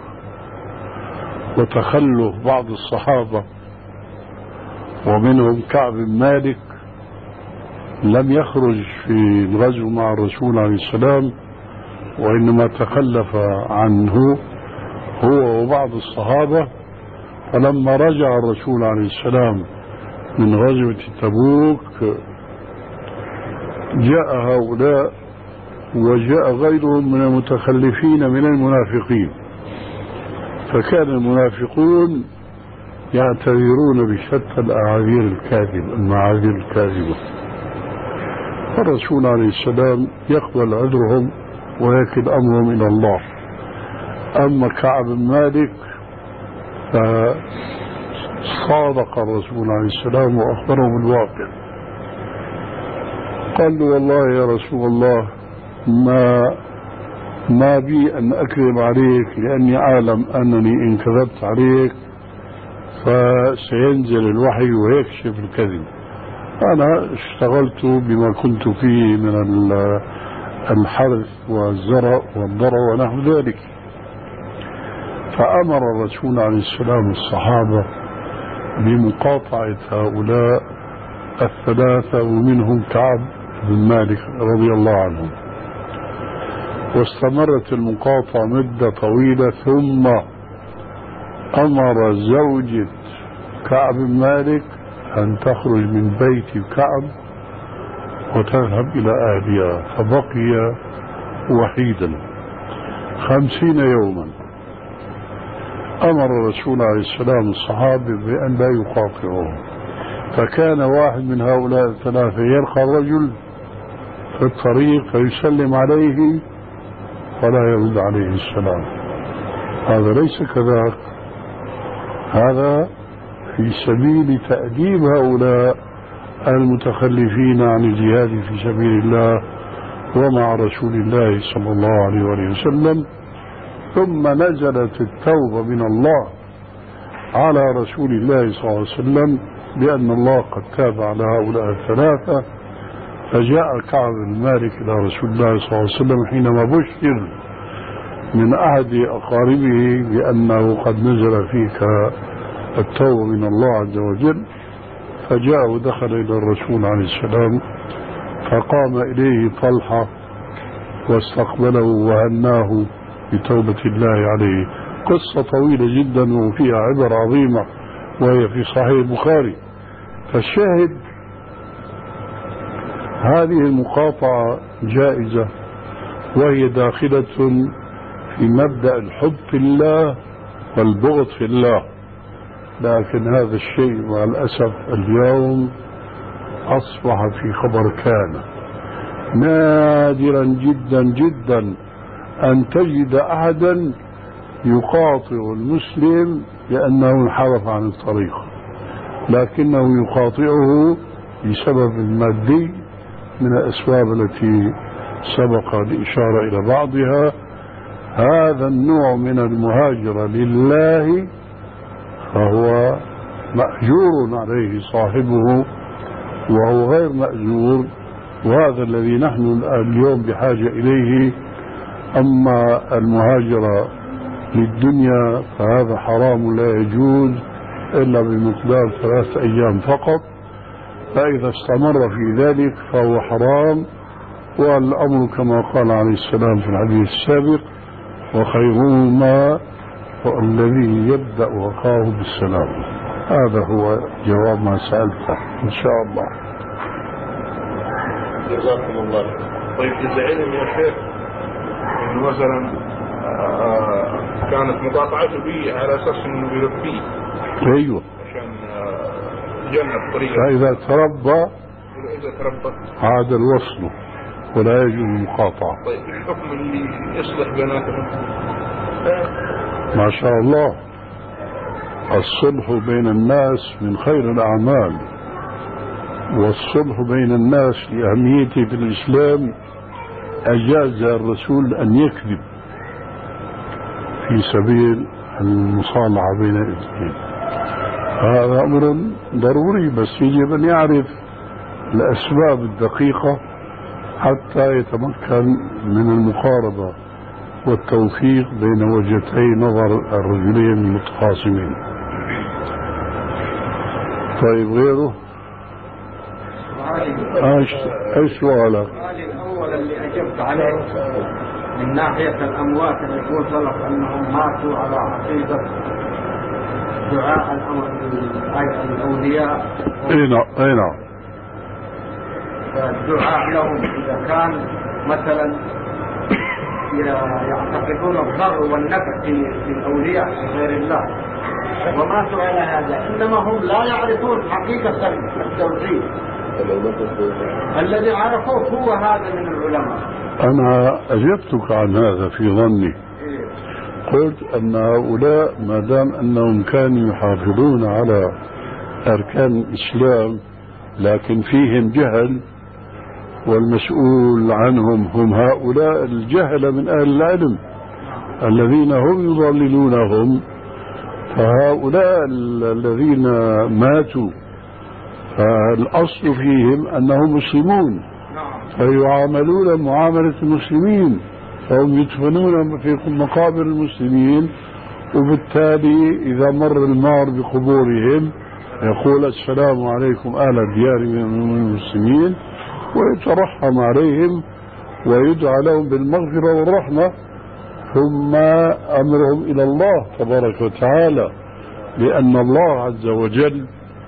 وتخلف بعض الصحابة ومنهم كعب بن مالك لم يخرج في الغزو مع الرسول عليه السلام وإنما تخلف عنه هو وبعض الصحابة. فلما رجع الرسول عليه السلام من غزوة تبوك جاء هؤلاء وجاء غيرهم من المتخلفين من المنافقين، فكان المنافقون يعتذرون بشتى المعاذير الكاذبة، فالرسول عليه السلام يقبل عذرهم ويكل أمرهم إلى الله. أما كعب بن مالك فصادق الرسول عليه السلام وأخبره بالواقع، قال له والله يا رسول الله ما بي أن أكذب عليك لأني أعلم أنني إن كذبت عليك فسينزل الوحي ويكشف الكذب. أنا اشتغلت بما كنت فيه من الحرث والزرع والضرع ونحو ذلك. فأمر الرسول عليه السلام الصحابة بمقاطعة هؤلاء الثلاثة ومنهم كعب بن مالك رضي الله عنه، واستمرت المقاطعة مدة طويلة. ثم أمر زوجة كعب بن مالك أن تخرج من بيت كعب وتذهب إلى أهلها، فبقي وحيدا 50 يوما. أمر الرسول عليه السلام الصحابة بأن لا يقاطعوه، فكان واحد من هؤلاء الثلاثة يلقى الرجل في الطريق فيسلم عليه ولا يرد عليه السلام. هذا ليس كذلك، هذا في سبيل تأديب هؤلاء المتخلفين عن الجهاد في سبيل الله ومع رسول الله صلى الله عليه وسلم. ثم نزلت التوبة من الله على رسول الله صلى الله عليه وسلم بأن الله قد تاب على هؤلاء الثلاثة. فجاء كعب بن مالك إلى رسول الله صلى الله عليه وسلم حينما بشر من أحد أقاربه بأنه قد نزل فيك التوبة من الله عز وجل، فجاء ودخل إلى الرسول عليه السلام فقام إليه طلحة واستقبله وهناه بتوبة الله عليه. قصة طويلة جدا وفيها عبر عظيمة وهي في صحيح البخاري. فالشاهد هذه المقاطعة جائزة وهي داخلة في مبدأ الحب في الله والبغض في الله، لكن هذا الشيء مع الأسف اليوم أصبح في خبر كان. نادرا جدا جدا أن تجد أحدا يقاطع المسلم لأنه انحرف عن الطريق، لكنه يقاطعه بسبب المادي من الأسباب التي سبق الإشارة إلى بعضها. هذا النوع من المهاجرة لله فهو مأجور عليه صاحبه وهو غير مأجور، وهذا الذي نحن اليوم بحاجة إليه. أما المهاجرة للدنيا فهذا حرام لا يجوز إلا بمقدار 3 أيام فقط، فإذا استمر في ذلك فهو حرام. والأمر كما قال عليه السلام في الحديث السابق: وخيرهما والذي يبدأ وقاه بالسلام. هذا هو جواب ما سألته إن شاء الله. جزاكم الله. طيب إذا علم يا شيخ إنه مثلا كانت مقاطعته به على أساس إنه يربيه، أيوه، عشان يجنب طريقه، فإذا تربى عاد الوصل ولا يجوز المقاطعة. طيب الحكم اللي يصلح بيناتهم؟ ما شاء الله، الصلح بين الناس من خير الأعمال، والصلح بين الناس لأهميته في الإسلام أجاز الرسول أن يكذب في سبيل المصالحة بين الاثنين. هذا أمر ضروري، بس يجب أن يعرف الأسباب الدقيقة حتى يتمكن من المقاربة والتوفيق بين وجهتي نظر الرجلين المتخاصمين. طيب غيره؟ ايش سؤالك؟ السؤال الأول اللي أجبت عليه من ناحية الأموات اللي قلت لك أنهم ماتوا على عقيدة دعاء الأولياء. أي نعم. فالدعاء لهم إذا كان مثلا يعتقدون الضر والنفع في الأولياء غير الله وماتوا على هذا، إنما هم لا يعرفون حقيقة التوحيد الذي عرفوه هو هذا من العلماء. أنا أجبتك عن هذا في ظني، قلت أن هؤلاء ما دام أنهم كانوا يحافظون على أركان الإسلام لكن فيهم جهل، والمسؤول عنهم هم هؤلاء الجهل من أهل العلم الذين هم يضللونهم، فهؤلاء الذين ماتوا فالأصل فيهم أنهم مسلمون فيعاملون معاملة المسلمين، فهم يدفنون في مقابر المسلمين، وبالتالي إذا مر المار بقبورهم يقول السلام عليكم أهل الديار من المسلمين ويترحم عليهم ويدعى لهم بالمغفرة والرحمة، ثم أمرهم إلى الله تبارك وتعالى، لأن الله عز وجل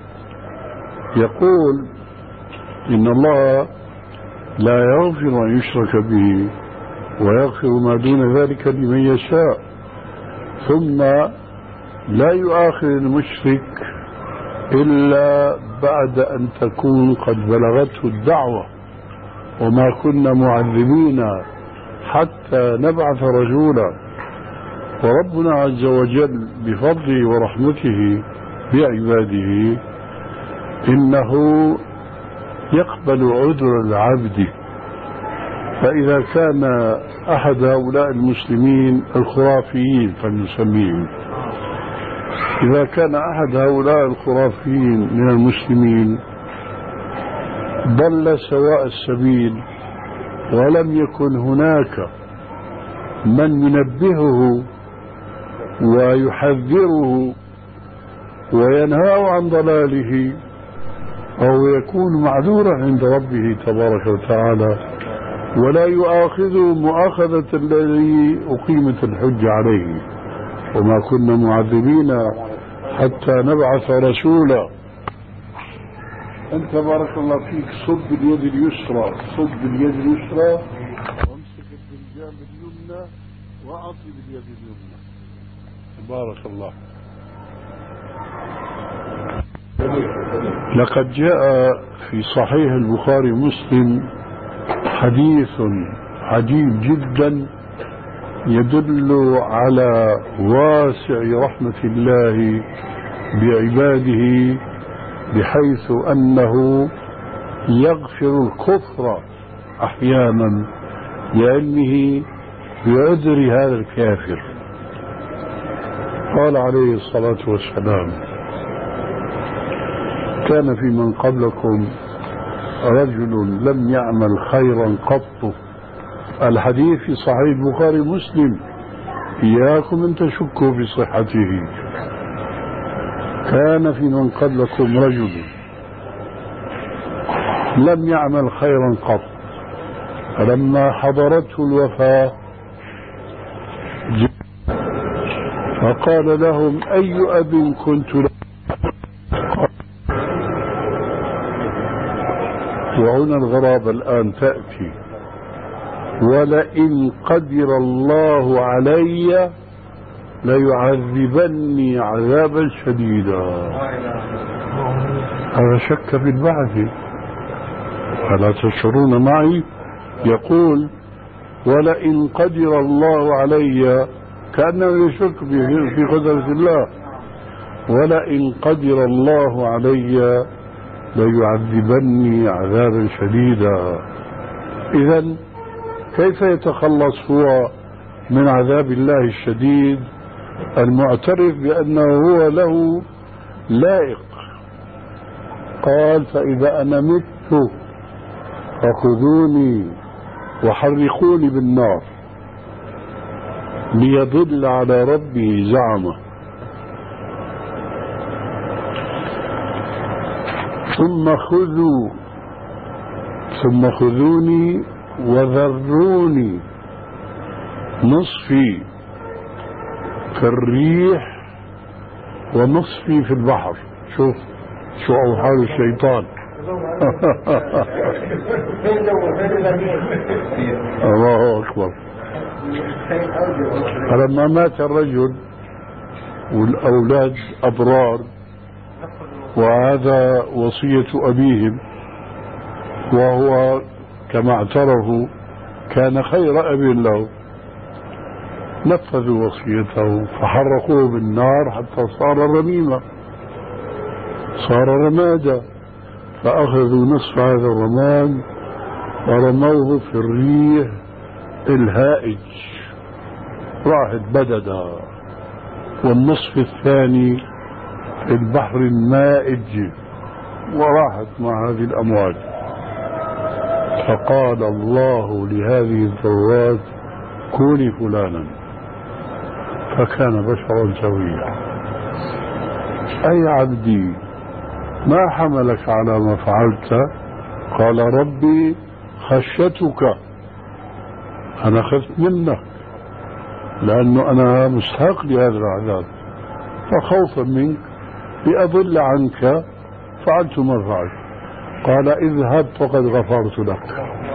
يقول إن الله لا يغفر أن يشرك به ويغفر ما دون ذلك لمن يشاء، ثم لا يؤاخذ المشرك إلا بعد أن تكون قد بلغته الدعوة، وما كنا معذبين حتى نبعث رسولا. وربنا عز وجل بفضله ورحمته بعباده إنه يقبل عذر العبد، فإذا كان أحد هؤلاء المسلمين الخرافيين فلنسميهم، إذا كان أحد هؤلاء الخرافيين من المسلمين ضل سواء السبيل ولم يكن هناك من ينبهه ويحذره وينهاه عن ضلاله، فهو يكون معذورا عند ربه تبارك وتعالى ولا يؤاخذه مؤاخذة الذي أقيمت الحجة عليه. وما كنا معذبين حتى نبعث رسولا. أنت بارك الله فيك صب اليد اليسرى، صب اليد اليسرى وامسك الفنجان باليمنى وأعطي باليد اليمنى. بارك الله. لقد جاء في صحيح البخاري ومسلم حديث عجيب جدا يدل على واسع رحمة الله بعباده، بحيث أنه يغفر الكفر أحيانا لعلمه بعذر هذا الكافر. قال عليه الصلاة والسلام: كان في من قبلكم رجل لم يعمل خيرا قط. الحديث في صحيح البخاري ومسلم، إياكم أن تشكوا في صحته. كان في من قبلكم رجل لم يعمل خيرا قط، فلما حضرته الوفاة فقال لهم: أي أب كنت له؟ وهنا الغرابة الآن تأتي: ولئن قدر الله علي ليعذبني عذابا شديدا. هذا شك في البعث، ألا تشعرون معي؟ يقول: ولئن قدر الله علي، كأنه يشك في قدرة الله. ولئن قدر الله علي ليعذبني عذابا شديدا. إذن كيف يتخلص هو من عذاب الله الشديد المعترف بأنه هو له لائق؟ قال: فإذا أنا مت شوف فخذوني وحرقوني بالنار ليضل على ربه زعمه ثم خذوني وذروني نصفي في الريح ونصفي في البحر. شوف شو أوحال الشيطان. الله أكبر. فلما مات الرجل والأولاد أبرار وهذا وصية أبيهم وهو كما اعترفوا كان خير أب له، نفذوا وصيته فحرقوه بالنار حتى صار رميما، صار رمادا، فأخذوا نصف هذا الرماد ورموه في الريح الهائج راحت بددا، والنصف الثاني في البحر المائج وراحت مع هذه الأمواج. فقال الله لهذه الذرات كوني فلانا، فكان بشرا سويا. أي عبدي ما حملك على ما فعلت؟ قال ربي خشيتك، أنا خفت منك لأنه أنا مستحق لهذا العذاب، فخوفا منك لأضل عنك فعلت ما فعلت. قال اذهب فقد غفرت لك.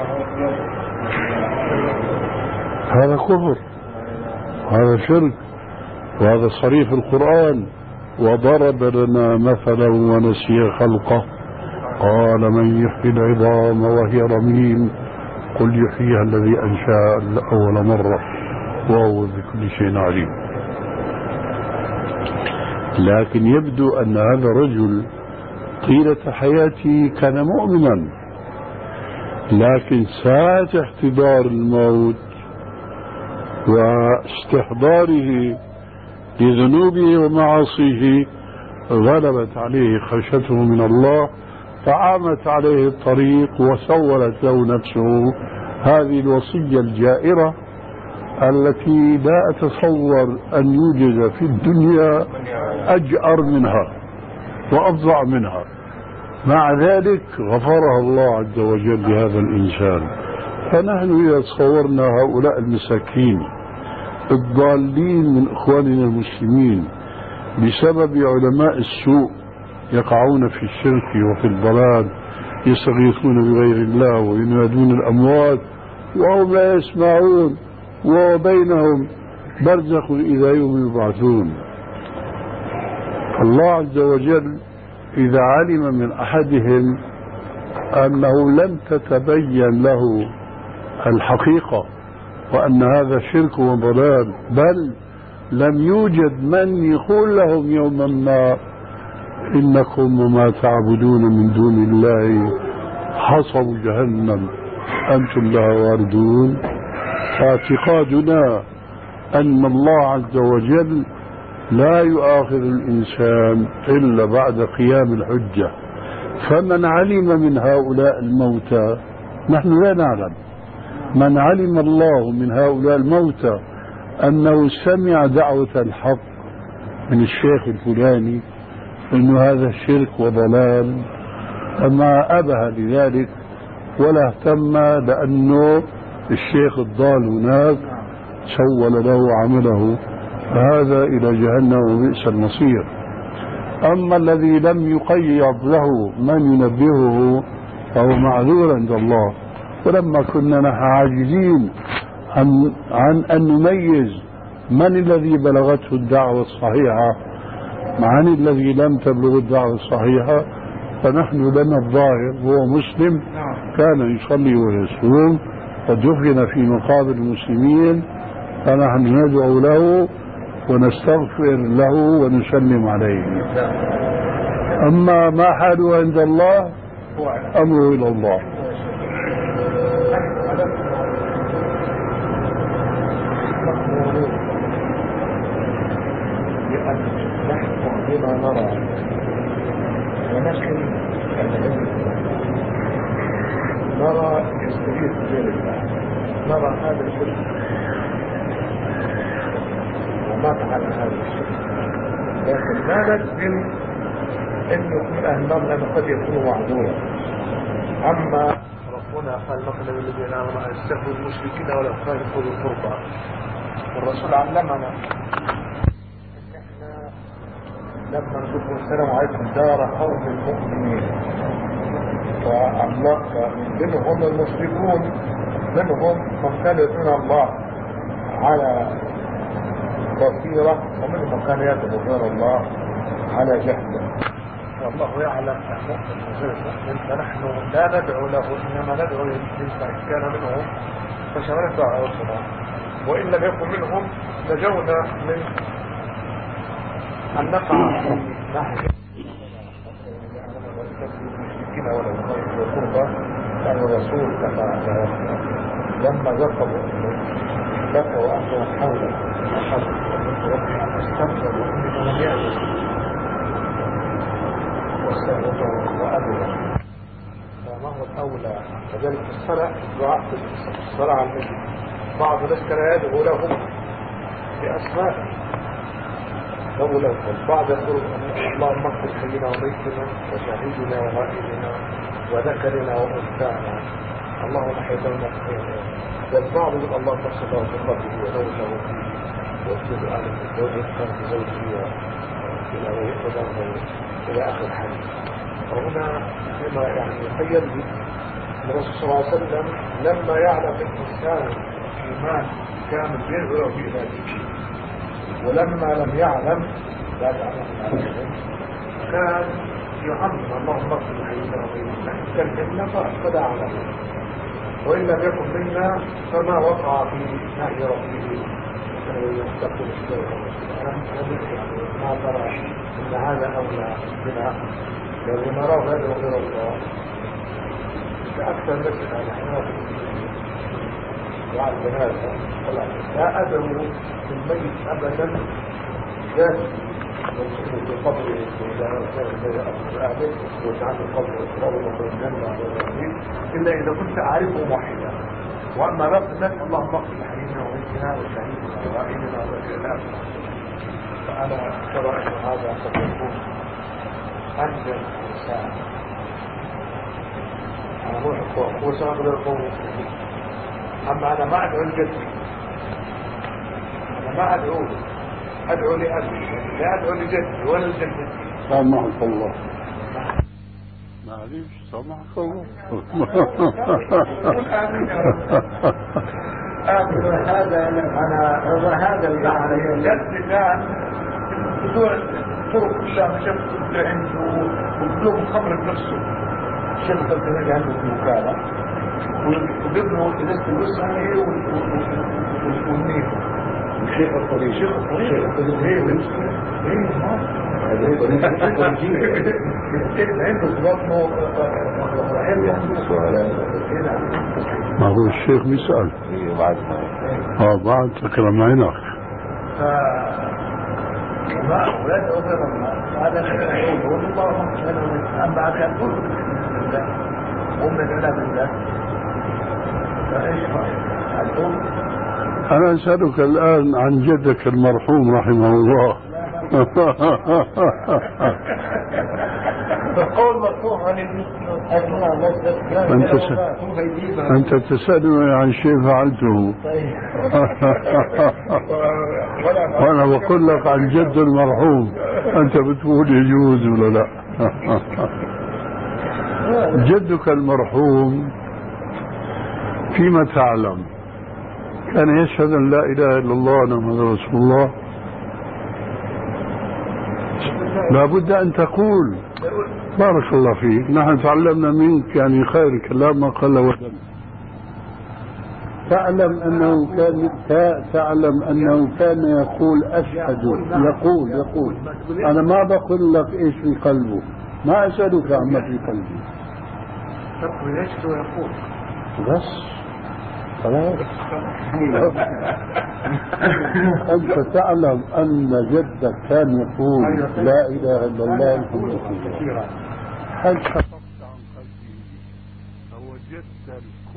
هذا كفر، هذا شرك، وهذا صريح القرآن. وضرب لنا مثلا ونسي خلقه قال من يحيي العظام وهي رميم قل يحييها الذي أنشأ أول مرة وهو بكل شيء عليم. لكن يبدو أن هذا الرجل طيلة حياته كان مؤمنا، لكن ساعة احتضار الموت واستحضاره لذنوبه ومعاصيه غلبت عليه خشيته من الله، فعامت عليه الطريق وسولت له نفسه هذه الوصية الجائرة التي لا أتصور أن يوجد في الدنيا أجأر منها وأفظع منها. مع ذلك غفرها الله عز وجل لهذا الإنسان. فنحن إذا تصورنا هؤلاء المساكين الضالين من إخواننا المسلمين بسبب علماء السوء يقعون في الشرك وفي الضلال، يستغيثون بغير الله وينادون الأموات وهم لا يسمعون وبينهم برزخ إلى يوم يبعثون. الله عز وجل إذا علم من أحدهم أنه لم تتبين له الحقيقة وأن هذا شرك وضلال، بل لم يوجد من يقول لهم يوما ما إنكم وما تعبدون من دون الله حصب جهنم أنتم لها واردون، فاعتقادنا أن الله عز وجل لا يؤاخذ الإنسان إلا بعد قيام الحجة. فمن علم من هؤلاء الموتى، نحن لا نعلم، من علم الله من هؤلاء الموتى أنه سمع دعوة الحق من الشيخ الفلاني أنه هذا شرك وضلال فما أبه لذلك ولا اهتم، لأنه الشيخ الضال هناك سول له عمله، فهذا إلى جهنم وبئس المصير. أما الذي لم يقيض له من ينبهه فهو معذور عند الله. ولما كنا نحن عاجزين عن أن نميز من الذي بلغته الدعوة الصحيحة عن الذي لم تبلغ الدعوة الصحيحة، فنحن لنا الظاهر هو مسلم كان يصلي ويصوم ودفن في مقابر المسلمين، فنحن ندعو له ونستغفر له ونسلم عليه. أما ما حاله عند الله أمره إلى الله. بما نرى ونحن نرى يستجيب بغير الله، نرى هذا الشرك وما فعل هذا الشرك، لكن لا نجزم انه يكون اهل النار لانه قد يكون معذورا. اما ربنا قال مثلا الذين امنوا ان يستغفروا المشركين ولا يخالفوا القربى، والرسول علمنا ان احنا لما نقول السلام عليكم دار قوم المؤمنين، فمنهم المشركون منهم من كان يدعون الله على بصيرة، ومنهم من كان يدعو غير الله على جهل، والله يعلم المؤمن وغير المؤمن، فنحن لا ندعو له انما ندعو لمن كان منهم فشملته على وجهنا، وان لم يكن منهم نجونا من ان نقع في ناحيه المشركين ولا القربى. كان الرسول لما ذكروا انهم حوله استغفروا انهم يعلمون واستغفروا وأبوا، فما هو الأولى؟ كذلك الصلاة دعاء الصلاة على النبي، بعض الناس كان يدعو لهم بأسماء لهم، بعض يقول اللهم اغفر حينا وميتنا وشهيدنا وغائبنا وذكرنا وأنثانا اللهم حيثنا والبعض يقول اللهم اغفر له في قبره وزوجه فيه واسجد على الزوج كان زوجه إلى آخر الحديث. وهنا لما يعني يخيل لي الرسول صلى الله عليه وسلم لما يعلم الإنسان إيمان كامل يدعو في ذلك، ولما لم يعلم لا يعلم كان يعمم اللهم اغفر حينا وميتنا كلمنا فأخذ على، وإن لم يكن منا فما وقع في نهي ربه يستقبل السلام. ما ترى ان هذا اولى بنا لو نراه هذا غير الله اكثر ناس على وعلى الجنازه لا ادعو الميت ابدا ذات في قبر وجعل القبر اقربه من الجنه الا اذا كنت اعرفه موحدا. واما رب الناس اللهم اغفر لحينا وميتنا وشهيدنا وغائبنا وذكرنا، فأنا ترى أن هذا قد يكون أنزل الإنسان. أنا هو سبب للقوم المسلمين. أما أنا ما أدعو لجدي، أنا ما أدعو لأبي، لا أدعو لجدي ولا لجدتي. سامحك الله، معليش سامحك الله. هذا المعنى الجد كان بدون طرق كلها مشبك عنده وبدون خمر بنفسه شبكة الدنيا عنده في وكالة وبيبنوا إذا الوسعة والنيل الشيخ الطريق ما هو الشيخ بيسأل بعد تكرم عينك ما ويدعو غير الله هذا يقول اللهم اغفر بعد يقول هم لا بالله فايش رايك؟ أنا أسألك الآن عن جدك المرحوم رحمه الله. فالقول مرفوع عن أنت تسألني عن شيء فعلته وأنا بقول لك عن جد المرحوم، أنت بتقول يجوز ولا لا؟ جدك المرحوم فيما تعلم كان يشهد أن لا إله إلا الله محمد رسول الله؟ لا بد أن تقول بارك الله فيك، نحن تعلمنا منك يعني خير الكلام ما قل ودل. تعلم أنه كان يقول أشهد، يقول أنا ما بقول لك إيش في قلبه، ما أسألك عما في قلبي، يشهد ويقول بس خلاص. أنت تعلم أن جدك كان يقول لا إله إلا الله محمد رسول الله، هل خطبت عن قلبه فوجدت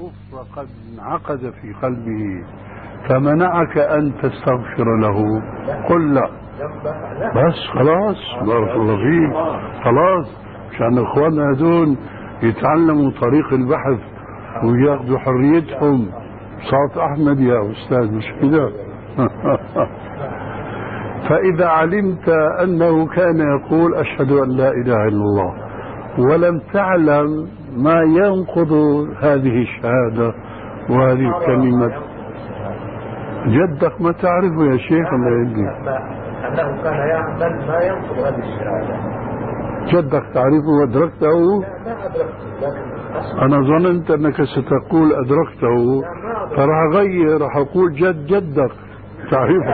الكفر قد انعقد في قلبه فمنعك أن تستغفر له، قل لا بس خلاص. بارك الله فيك. خلاص مشان اخواننا هذول يتعلموا طريق البحث وياخذوا حريتهم. صوت احمد يا استاذ مش كده؟ فاذا علمت انه كان يقول اشهد ان لا اله الا الله ولم تعلم ما ينقض هذه الشهاده وهذه الكلمه، جدك ما تعرفه يا شيخ الله يهديك. أنه كان يعمل ما ينقض هذه الشهادة. جدك تعرفه وأدركته؟ لا ما أدركته، لكن أنا ظننت أنك ستقول أدركته فراح أغير، راح أقول جدك تعرفه.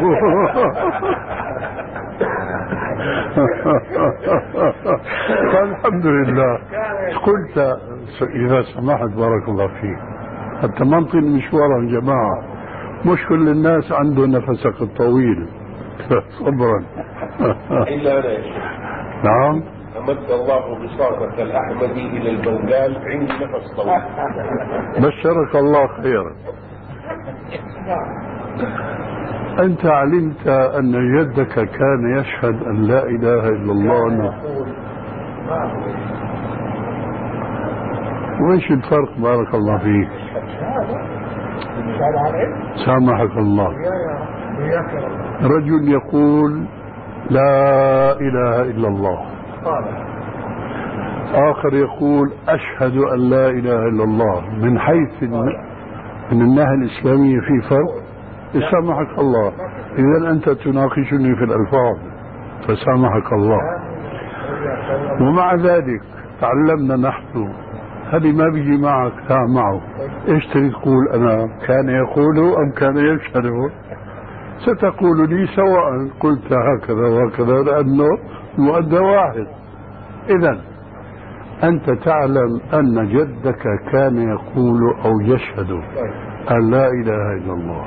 فالحمد لله. قلت إذا سمحت بارك الله فيك، حتى ما نطيل مشوارا يا جماعة، مش كل الناس عنده نفسك الطويل. صبرا. إلا أنا يا شيخ. نعم. أمد الله بساطك الأحمدي إلى البنغال عندي نفس طويل. بشرك الله خيرا. أنت علمت أن جدك كان يشهد أن لا إله إلا الله، وإيش الفرق بارك الله فيك؟ سامحك الله. رجل يقول لا إله إلا الله، آخر يقول أشهد أن لا إله إلا الله. من حيث من الناحية الإسلامية في فرق؟ سامحك الله. إذا أنت تناقشني في الألفاظ فسامحك الله. ومع ذلك تعلمنا نحن، هذه ما بيجي معك لا معه. إيش تريد تقول؟ أنا كان يقول أم كان يشهد؟ ستقول لي سواء قلت هكذا وهكذا لأنه المؤدى واحد. إذن أنت تعلم أن جدك كان يقول أو يشهد أن لا إله إلا الله،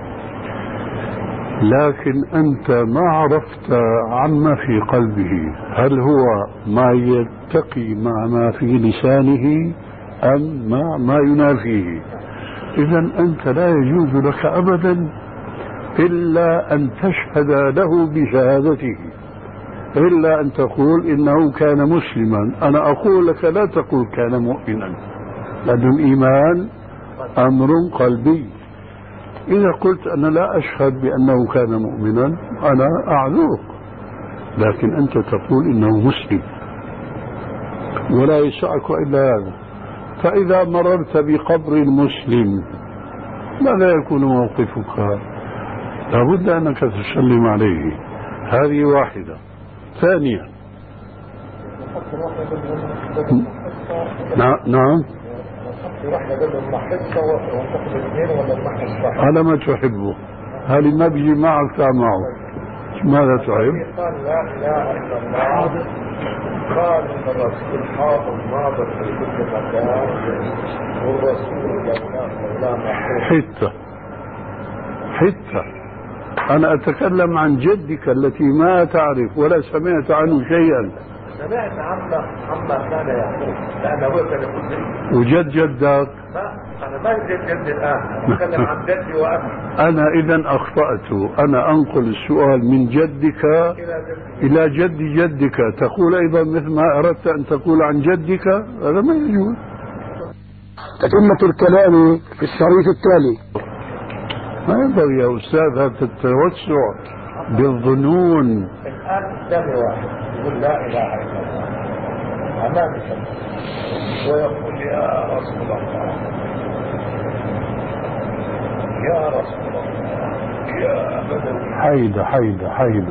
لكن أنت ما عرفت عما في قلبه، هل هو ما يتقي مع ما في لسانه أم ما ينافيه. إذن أنت لا يجوز لك أبدا إلا أن تشهد له بشهادته، إلا أن تقول إنه كان مسلما. أنا أقول لك لا تقول كان مؤمنا، لأن الإيمان أمر قلبي. إذا قلت أنا لا أشهد بأنه كان مؤمنا أنا أعذرك، لكن أنت تقول إنه مسلم ولا يسعك إلا هذا. فإذا مررت بقبر المسلم ماذا يكون موقفك؟ لابد أنك تسلم عليه. هذه واحدة. ثانيا نعم على ما تحبه. هل ما بيجي معك معه؟ ماذا تحب؟ قال لا إله إلا الله، قال إن الرسول حاضر ناظر في كل مكان، والرسول حتى أنا أتكلم عن جدك التي ما تعرف ولا سمعت عنه شيئا. سمعت عما كان يقول، لأنه هو كان يقول. وجد جدك؟ أنا ما جد الآن، أتكلم عن جدي وأبي. أنا إذا أخطأت. أنا أنقل السؤال من جدك إلى جد جدك، تقول أيضا مثل ما أردت أن تقول عن جدك، هذا ما يجوز. تتمة الكلام في الشريط التالي. ما ينبغي يا أستاذ هذا التوسع بالظنون. الآن قدامي واحد يقول لا إله إلا الله أمامي ويقول يا رسول الله يا رسول الله يا بدر.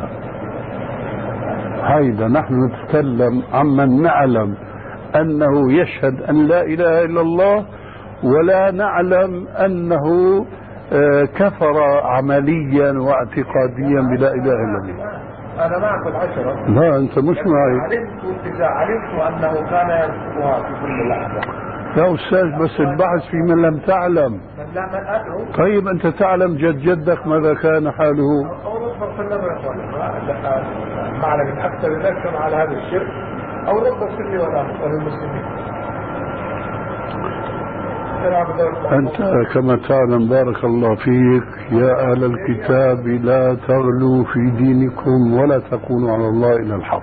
حيدة نحن نتكلم عمن نعلم أنه يشهد أن لا إله إلا الله ولا نعلم أنه كفر عمليا واعتقاديا بلا إله إلا الله. أنا معك العشرة. لا أنت مش معي. إذا علمت أنه كان يذكرها في كل لحظة. يا أستاذ بس البحث في من لم تعلم. من أدعو. طيب أنت تعلم جدك ماذا كان حاله؟ أو ربما سلم يا أخوان معنا من أكثر الناس على هذا الشرك، أو ربما سلم وللمسلمين. أنت كما تعلم بارك الله فيك يا أهل الكتاب لا تغلوا في دينكم ولا تقولوا على الله إلا الحق.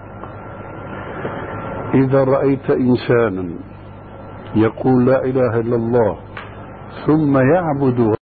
إذا رأيت إنسانا يقول لا إله إلا الله ثم يعبد